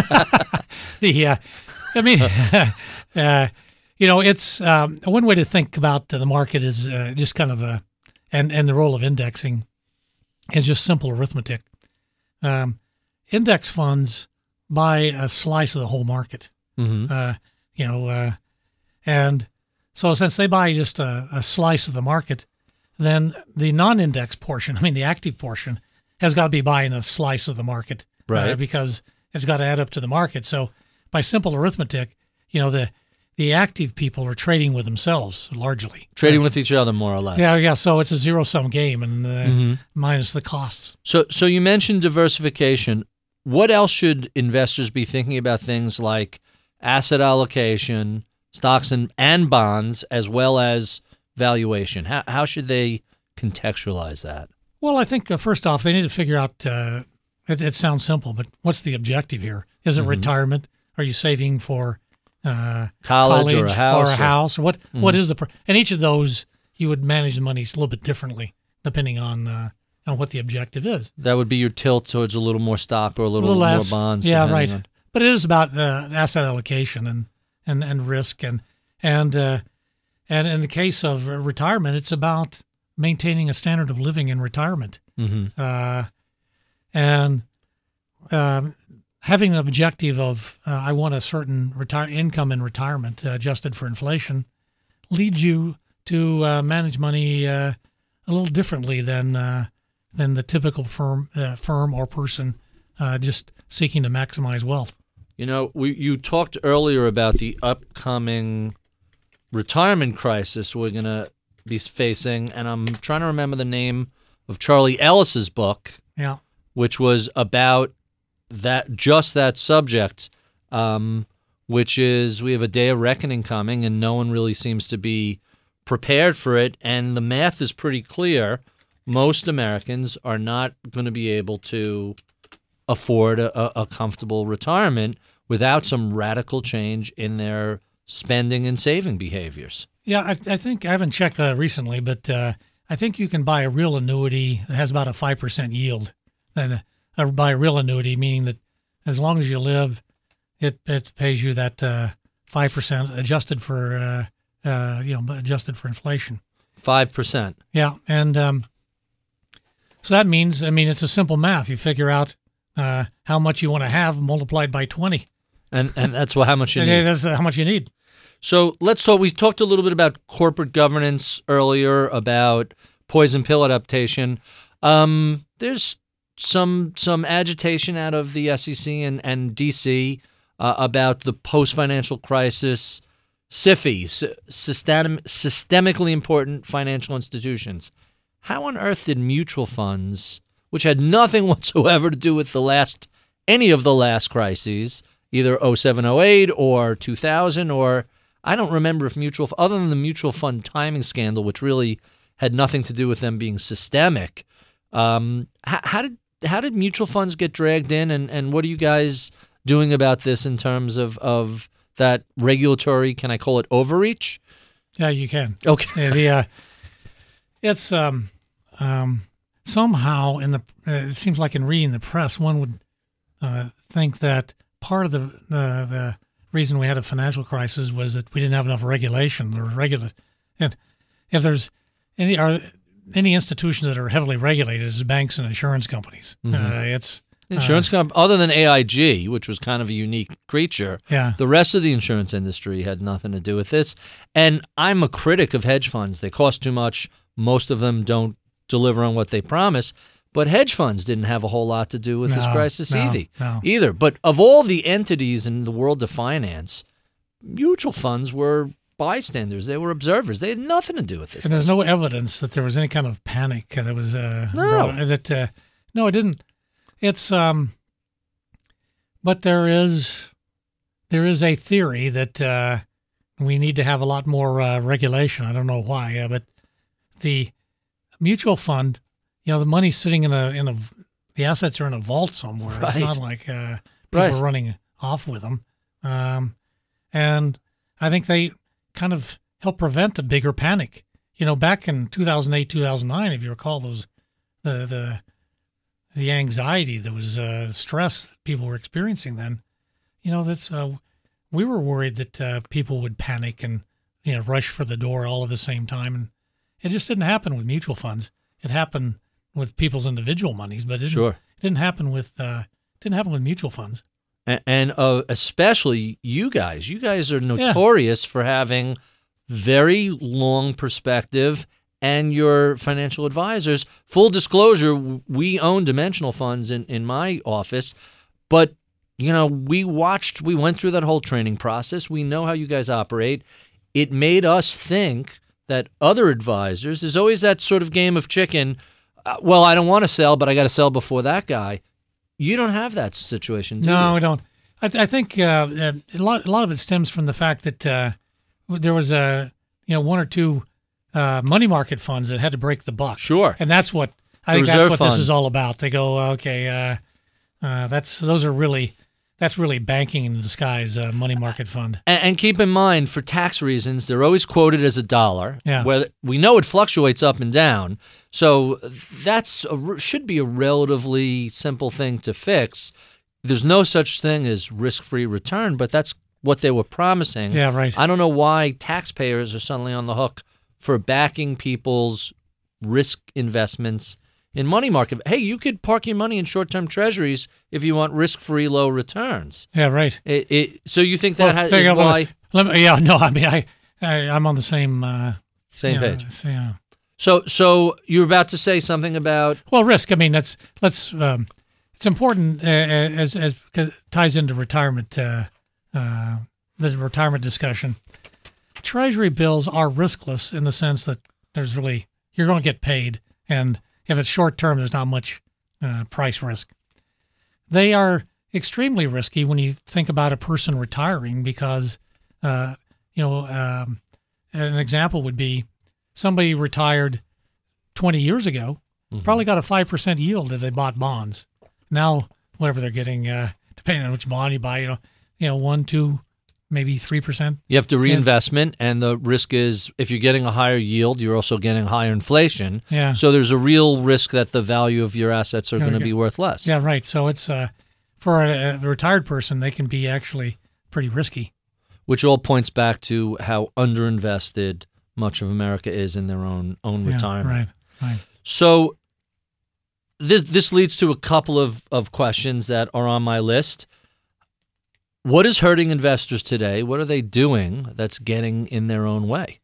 the, uh, I mean, uh, you know, it's um, one way to think about the market is uh, just kind of a, and and the role of indexing is just simple arithmetic. Um, index funds buy a slice of the whole market. Mm-hmm. Uh, you know, uh, and so since they buy just a, a slice of the market, then the non-index portion, I mean the active portion, has got to be buying a slice of the market, Right. uh, because it's got to add up to the market. So by simple arithmetic, you know, the the active people are trading with themselves largely. Trading with each other, more or less. Yeah, yeah. So it's a zero-sum game, and uh, Mm-hmm. minus the costs. So, so you mentioned diversification. What else should investors be thinking about? Things like asset allocation, stocks and, and bonds, as well as valuation. How how should they contextualize that? Well, I think uh, first off, they need to figure out. Uh, it, it sounds simple, but what's the objective here? Is it Mhm. retirement? Are you saving for uh, College, or a house? or a house? Or what? Mhm. What is the? Pr- and each of those, you would manage the money a little bit differently depending on uh, on what the objective is. That would be your tilt towards a little more stock or a little, little more less. bonds. Yeah, depending right. on- But it is about uh, asset allocation and and, and risk and and uh, and in the case of uh, retirement, it's about maintaining a standard of living in retirement. Mhm. Uh, and um, having an objective of uh, I want a certain retire income in retirement uh, adjusted for inflation leads you to uh, manage money uh, a little differently than uh, than the typical firm uh, firm or person uh, just seeking to maximize wealth. You know, we you talked earlier about the upcoming retirement crisis we're going to be facing, and I'm trying to remember the name of Charlie Ellis's book, Yeah. which was about that just that subject, um, which is we have a day of reckoning coming, and no one really seems to be prepared for it. And the math is pretty clear. Most Americans are not going to be able to afford a, a comfortable retirement without some radical change in their spending and saving behaviors. Yeah, I, I think I haven't checked that recently, but uh, I think you can buy a real annuity that has about a five percent yield. And uh, buy a real annuity, meaning that as long as you live, it it pays you that uh, five percent adjusted for uh, uh, you know adjusted for inflation. Five percent. Yeah, and um, so that means I mean it's a simple math. You figure out uh, how much you want to have multiplied by twenty. And and that's what how much you Okay, need. that's how much you need. So let's talk. We talked a little bit about corporate governance earlier, about poison pill adaptation. Um, there's some some agitation out of the S E C and, and D C uh, about the post-financial crisis S I F Is, system, systemically important financial institutions. How on earth did mutual funds, which had nothing whatsoever to do with the last any of the last crises, either oh seven oh eight or two thousand, or I don't remember if mutual, other than the mutual fund timing scandal, which really had nothing to do with them being systemic. Um, how, how did how did mutual funds get dragged in, and, and what are you guys doing about this in terms of, of that regulatory, can I call it overreach? Yeah, you can. Okay. Yeah, the, uh, it's um, um, somehow in the uh, it seems like in reading the press, one would uh, think that part of the, the the reason we had a financial crisis was that we didn't have enough regulation or regulate. And if there's any are any institutions that are heavily regulated, is banks and insurance companies. Mm-hmm. Uh, it's Insurance uh, comp other than A I G, which was kind of a unique creature, yeah. the rest of the insurance industry had nothing to do with this. And I'm a critic of hedge funds. They cost too much. Most of them don't deliver on what they promise. But hedge funds didn't have a whole lot to do with no, this crisis no, either. no. either. But of all the entities in the world of finance, mutual funds were bystanders. They were observers. They had nothing to do with this. And there's no evidence that there was any kind of panic that was uh, No. brought- that uh, no, it didn't. It's um, but there is there is a theory that uh, we need to have a lot more uh, regulation. I don't know why, uh, but the mutual fund, you know, the money's sitting in a in a the assets are in a vault somewhere. It's Right. not like uh, people Right. are running off with them, um, and I think they kind of help prevent a bigger panic. You know, back in two thousand eight, two thousand nine, if you recall, those the the the anxiety, there was uh, stress that people were experiencing then. You know, that's uh, we were worried that uh, people would panic and you know rush for the door all at the same time, and it just didn't happen with mutual funds. It happened with people's individual monies, but it didn't, Sure. it didn't happen with uh, didn't happen with mutual funds. And, and uh, especially you guys. You guys are notorious for having very long perspective, and your financial advisors. Full disclosure, we own dimensional funds in, in my office, but you know, we watched, we went through that whole training process. We know how you guys operate. It made us think that other advisors, there's always that sort of game of chicken. Uh, well, I don't want to sell, but I got to sell before that guy. You don't have that situation, do No, you? we don't. I, th- I think uh, uh, a lot a lot of it stems from the fact that uh, there was a you know one or two uh, money market funds that had to break the buck. Sure. And that's what I The think that's reserve what fund. this is all about. They go, okay, uh, uh, that's those are really that's really banking in disguise, uh, money market fund. And, and keep in mind, for tax reasons, they're always quoted as a dollar. Yeah. Where we know it fluctuates up and down, so that's a, should be a relatively simple thing to fix. There's no such thing as risk-free return, but that's what they were promising. Yeah, right. I don't know why taxpayers are suddenly on the hook for backing people's risk investments in money market. Hey, you could park your money in short-term treasuries if you want risk-free low returns. Yeah, right. It, it, so you think that Well, has, there is you go. why Let me, yeah, no, I mean, I, I I'm on the same uh, same you know, page. s- Yeah. So so you were about to say something about Well, risk. I mean, that's let's. Um, it's important uh, as as because it ties into retirement, uh, uh, the retirement discussion. Treasury bills are riskless in the sense that there's really you're going to get paid, and if it's short term, there's not much uh, price risk. They are extremely risky when you think about a person retiring because, uh, you know, um, an example would be somebody retired twenty years ago, probably got a five percent yield if they bought bonds. Now, whatever they're getting, uh, depending on which bond you buy, you know, you know, one, two, maybe three percent. you have to reinvestment, and the risk is if you're getting a higher yield, you're also getting higher inflation. Yeah. So there's a real risk that the value of your assets are Yeah, going to okay. be worth less. Yeah, right. So it's uh, for a, a retired person, they can be actually pretty risky. Which all points back to how underinvested much of America is in their own own Yeah, retirement. right, right. So this this leads to a couple of, of questions that are on my list. What is hurting investors today? What are they doing that's getting in their own way?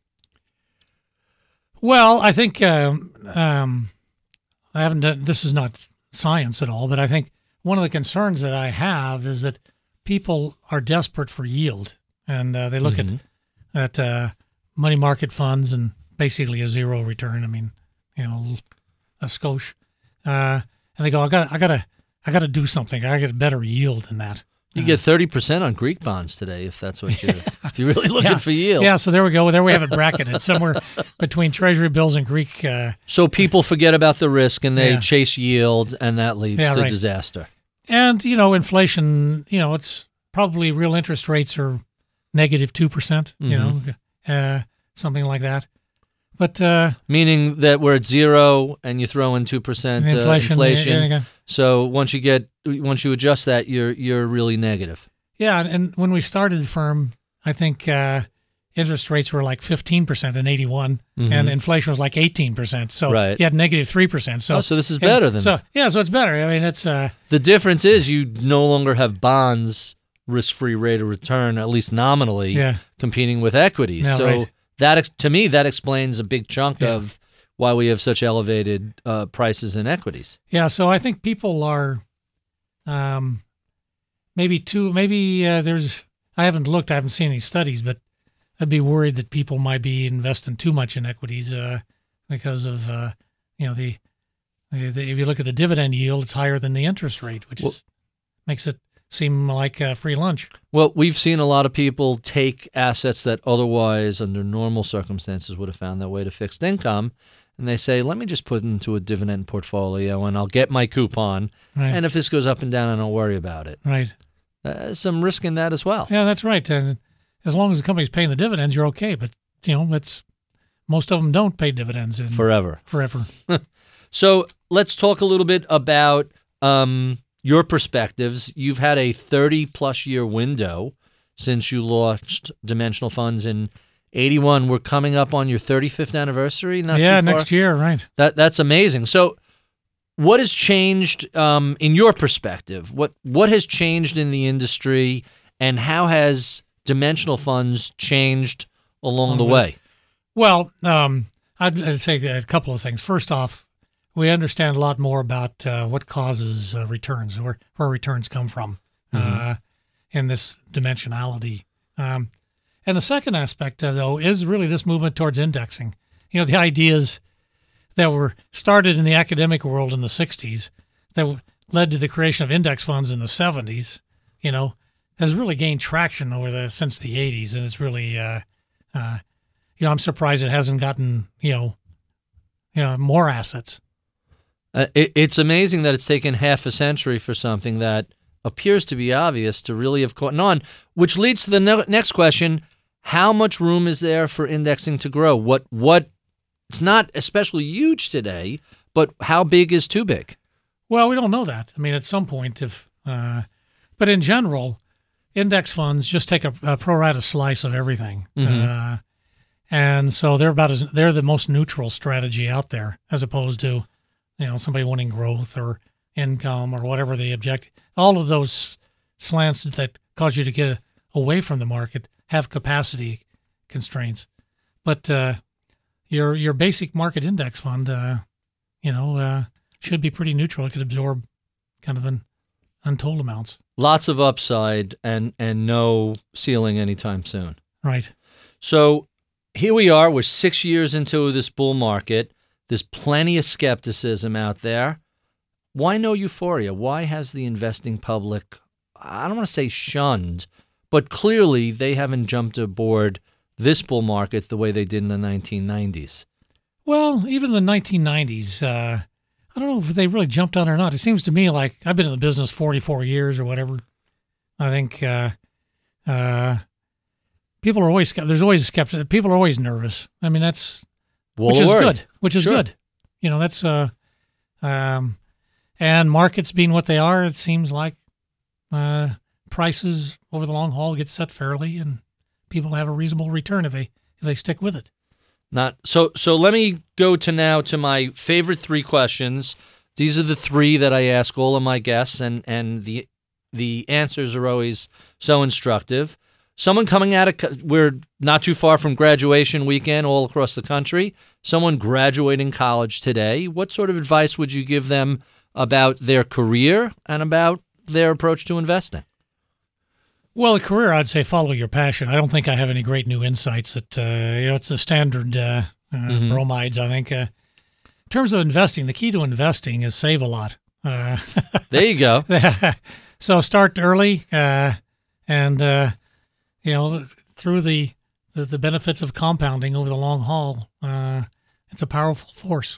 Well, I think um, um, I haven't done, this is not science at all, but I think one of the concerns that I have is that people are desperate for yield, and uh, they look Mhm. at at uh, money market funds and basically a zero return. I mean, you know, a skosh, uh, and they go, I got, I got to, I got to do something. I got a better yield than that. You get thirty percent on Greek bonds today if that's what you're, if you're really looking yeah. for yield. Yeah, so there we go. There we have it bracketed somewhere between Treasury bills and Greek. Uh, so people forget about the risk and they Yeah. chase yield, and that leads Yeah, to right. disaster. and, you know, inflation, you know, it's probably real interest rates are negative two percent, you Mm-hmm. know, uh, something like that. But uh, Meaning that we're at zero and you throw in two percent uh, inflation. inflation. yeah, yeah, So once you get once you adjust that, you're you're really negative. Yeah, and when we started the firm, I think uh, interest rates were like fifteen percent in eighty-one, and inflation was like eighteen percent. So Mm-hmm. Right. you had negative three percent. So, Oh, so this is and better than so. Yeah, so it's better. I mean, it's uh, the difference is you no longer have bonds risk-free rate of return, at least nominally, Yeah. competing with equities. Yeah, so right. that ex- to me that explains a big chunk Yeah. of why we have such elevated uh, prices in equities. yeah. So I think people are, um, maybe too. Maybe uh, there's. I haven't looked. I haven't seen any studies, but I'd be worried that people might be investing too much in equities uh, because of uh, you know the, the, the if you look at the dividend yield, it's higher than the interest rate, which Well- is makes it seem like uh, free lunch. Well, we've seen a lot of people take assets that otherwise, under normal circumstances, would have found their way to fixed income, and they say, let me just put it into a dividend portfolio, and I'll get my coupon, Right. and if this goes up and down, I don't worry about it. Right. Uh, some risk in that as well. Yeah, that's right. And as long as the company's paying the dividends, you're okay. But you know, it's most of them don't pay dividends in Forever. forever. So let's talk a little bit about um, your perspectives. You've had a thirty-plus year window since you launched Dimensional Funds in eighty-one. We're coming up on your thirty-fifth anniversary. Not yeah, too far. next year, right? That that's amazing. So, what has changed um, in your perspective? What what has changed in the industry, and how has Dimensional Funds changed along the way? Well, um, I'd, I'd say a couple of things. First off, we understand a lot more about uh, what causes uh, returns, where where returns come from, uh, in this dimensionality. Um, and the second aspect, uh, though, is really this movement towards indexing. You know, the ideas that were started in the academic world in the sixties that w- led to the creation of index funds in the seventies, you know, has really gained traction over the since the eighties, and it's really, uh, uh, you know, I'm surprised it hasn't gotten, you know, you know, more assets. Uh, it, it's amazing that it's taken half a century for something that appears to be obvious to really have caught on, which leads to the ne- next question. How much room is there for indexing to grow? What what it's not especially huge today, but how big is too big? Well, we don't know that. I mean, at some point, if, uh, but in general, index funds just take a, a pro rata slice of everything, uh, and so they're about as they're the most neutral strategy out there, as opposed to, you know, somebody wanting growth or income or whatever the objective. All of those slants that cause you to get away from the market have capacity constraints, but uh, your your basic market index fund, uh, you know, uh, should be pretty neutral. It could absorb kind of an untold amounts. Lots of upside and and no ceiling anytime soon. Right. So here we are. We're six years into this bull market. There's plenty of skepticism out there. Why no euphoria? Why has the investing public, I don't want to say shunned, but clearly they haven't jumped aboard this bull market the way they did in the nineteen nineties? Well, even the nineteen nineties, uh, I don't know if they really jumped on it or not. It seems to me like I've been in the business forty-four years or whatever. I think uh, uh, people are always, there's always a skeptic. People are always nervous. I mean, that's, Well, which is word. good, which is Sure. good. You know, that's, uh, um, and markets being what they are, it seems like uh, prices over the long haul get set fairly and people have a reasonable return if they if they stick with it. Not so. So let me go to now to my favorite three questions. These are the three that I ask all of my guests, and and the the answers are always so instructive. Someone coming out of co- we're not too far from graduation weekend all across the country. Someone graduating college today. What sort of advice would you give them about their career and about their approach to investing? Well, a career, I'd say follow your passion. I don't think I have any great new insights. That uh, you know, it's the standard uh, uh, Mhm. bromides. I think. Uh, in terms of investing, the key to investing is save a lot. Uh, There you go. so start early, uh, and uh, you know, through the, the the benefits of compounding over the long haul, uh, it's a powerful force.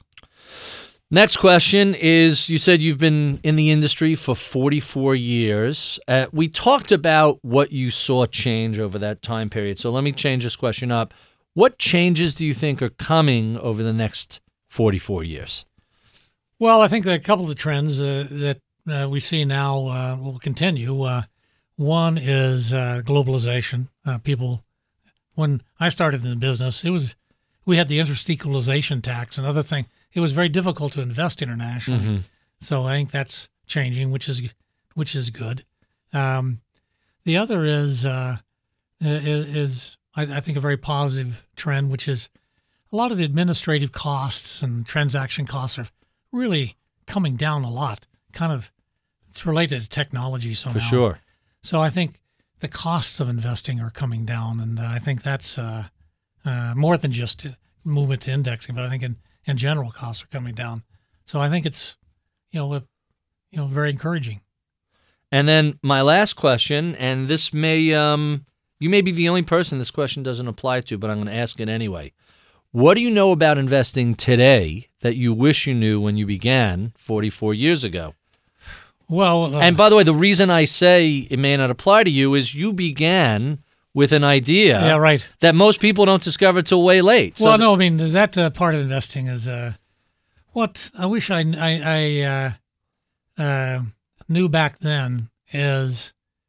Next question is, you said you've been in the industry for forty-four years. Uh, we talked about what you saw change over that time period. So let me change this question up. What changes do you think are coming over the next forty-four years? Well, I think that a couple of the trends uh, that uh, we see now uh, will continue. Uh, one is uh, globalization. Uh, people, when I started in the business, it was we had the interest equalization tax. Another thing, it was very difficult to invest internationally. Mm-hmm. So I think that's changing, which is which is good. Um, the other is uh, is, is I, I think a very positive trend, which is a lot of the administrative costs and transaction costs are really coming down a lot. Kind of, it's related to technology somehow. For sure. So I think the costs of investing are coming down, and uh, I think that's uh, uh, more than just movement to indexing, but I think in, in general costs are coming down. So I think it's, you know, a, you know, very encouraging. And then my last question, and this may, um, you may be the only person this question doesn't apply to, but I'm going to ask it anyway. What do you know about investing today that you wish you knew when you began forty-four years ago? Well, uh, and by the way, the reason I say it may not apply to you is you began with an idea yeah, right. that most people don't discover till way late. So well, no, I mean, that uh, part of investing is uh, what I wish I, I, I uh, uh, knew back then is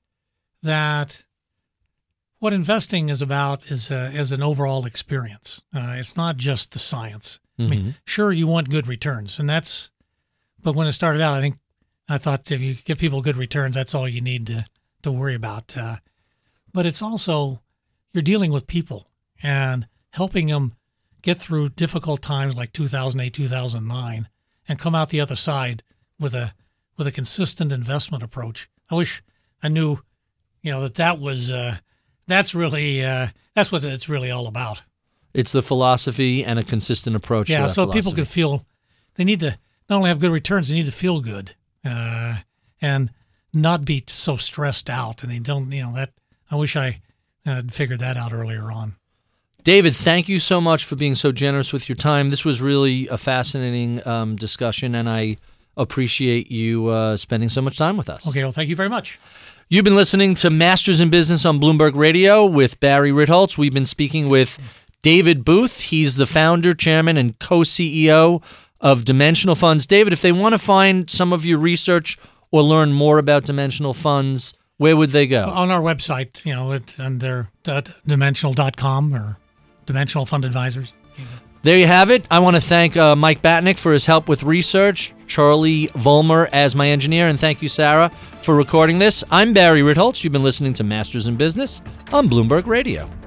that what investing is about is uh, is an overall experience. Uh, it's not just the science. Mm-hmm. I mean, sure, you want good returns, and that's. But when it started out, I think I thought if you give people good returns, that's all you need to to worry about. Uh, but it's also you're dealing with people and helping them get through difficult times like two thousand eight, two thousand nine, and come out the other side with a with a consistent investment approach. I wish I knew, you know, that that was. Uh, That's really uh, that's what it's really all about. It's the philosophy and a consistent approach. Yeah, to that so philosophy. people can feel they need to not only have good returns, they need to feel good uh, and not be so stressed out. And they don't, you know, that I wish I had figured that out earlier on. David, thank you so much for being so generous with your time. This was really a fascinating um, discussion, and I appreciate you uh, spending so much time with us. Okay, well, thank you very much. You've been listening to Masters in Business on Bloomberg Radio with Barry Ritholtz. We've been speaking with David Booth. He's the founder, chairman, and co-C E O of Dimensional Funds. David, if they want to find some of your research or learn more about Dimensional Funds, where would they go? On our website, you know, at, under dimensional dot com or Dimensional Fund Advisors. There you have it. I want to thank uh, Mike Batnick for his help with research, Charlie Vollmer as my engineer, and thank you, Sarah, for recording this. I'm Barry Ritholtz. You've been listening to Masters in Business on Bloomberg Radio.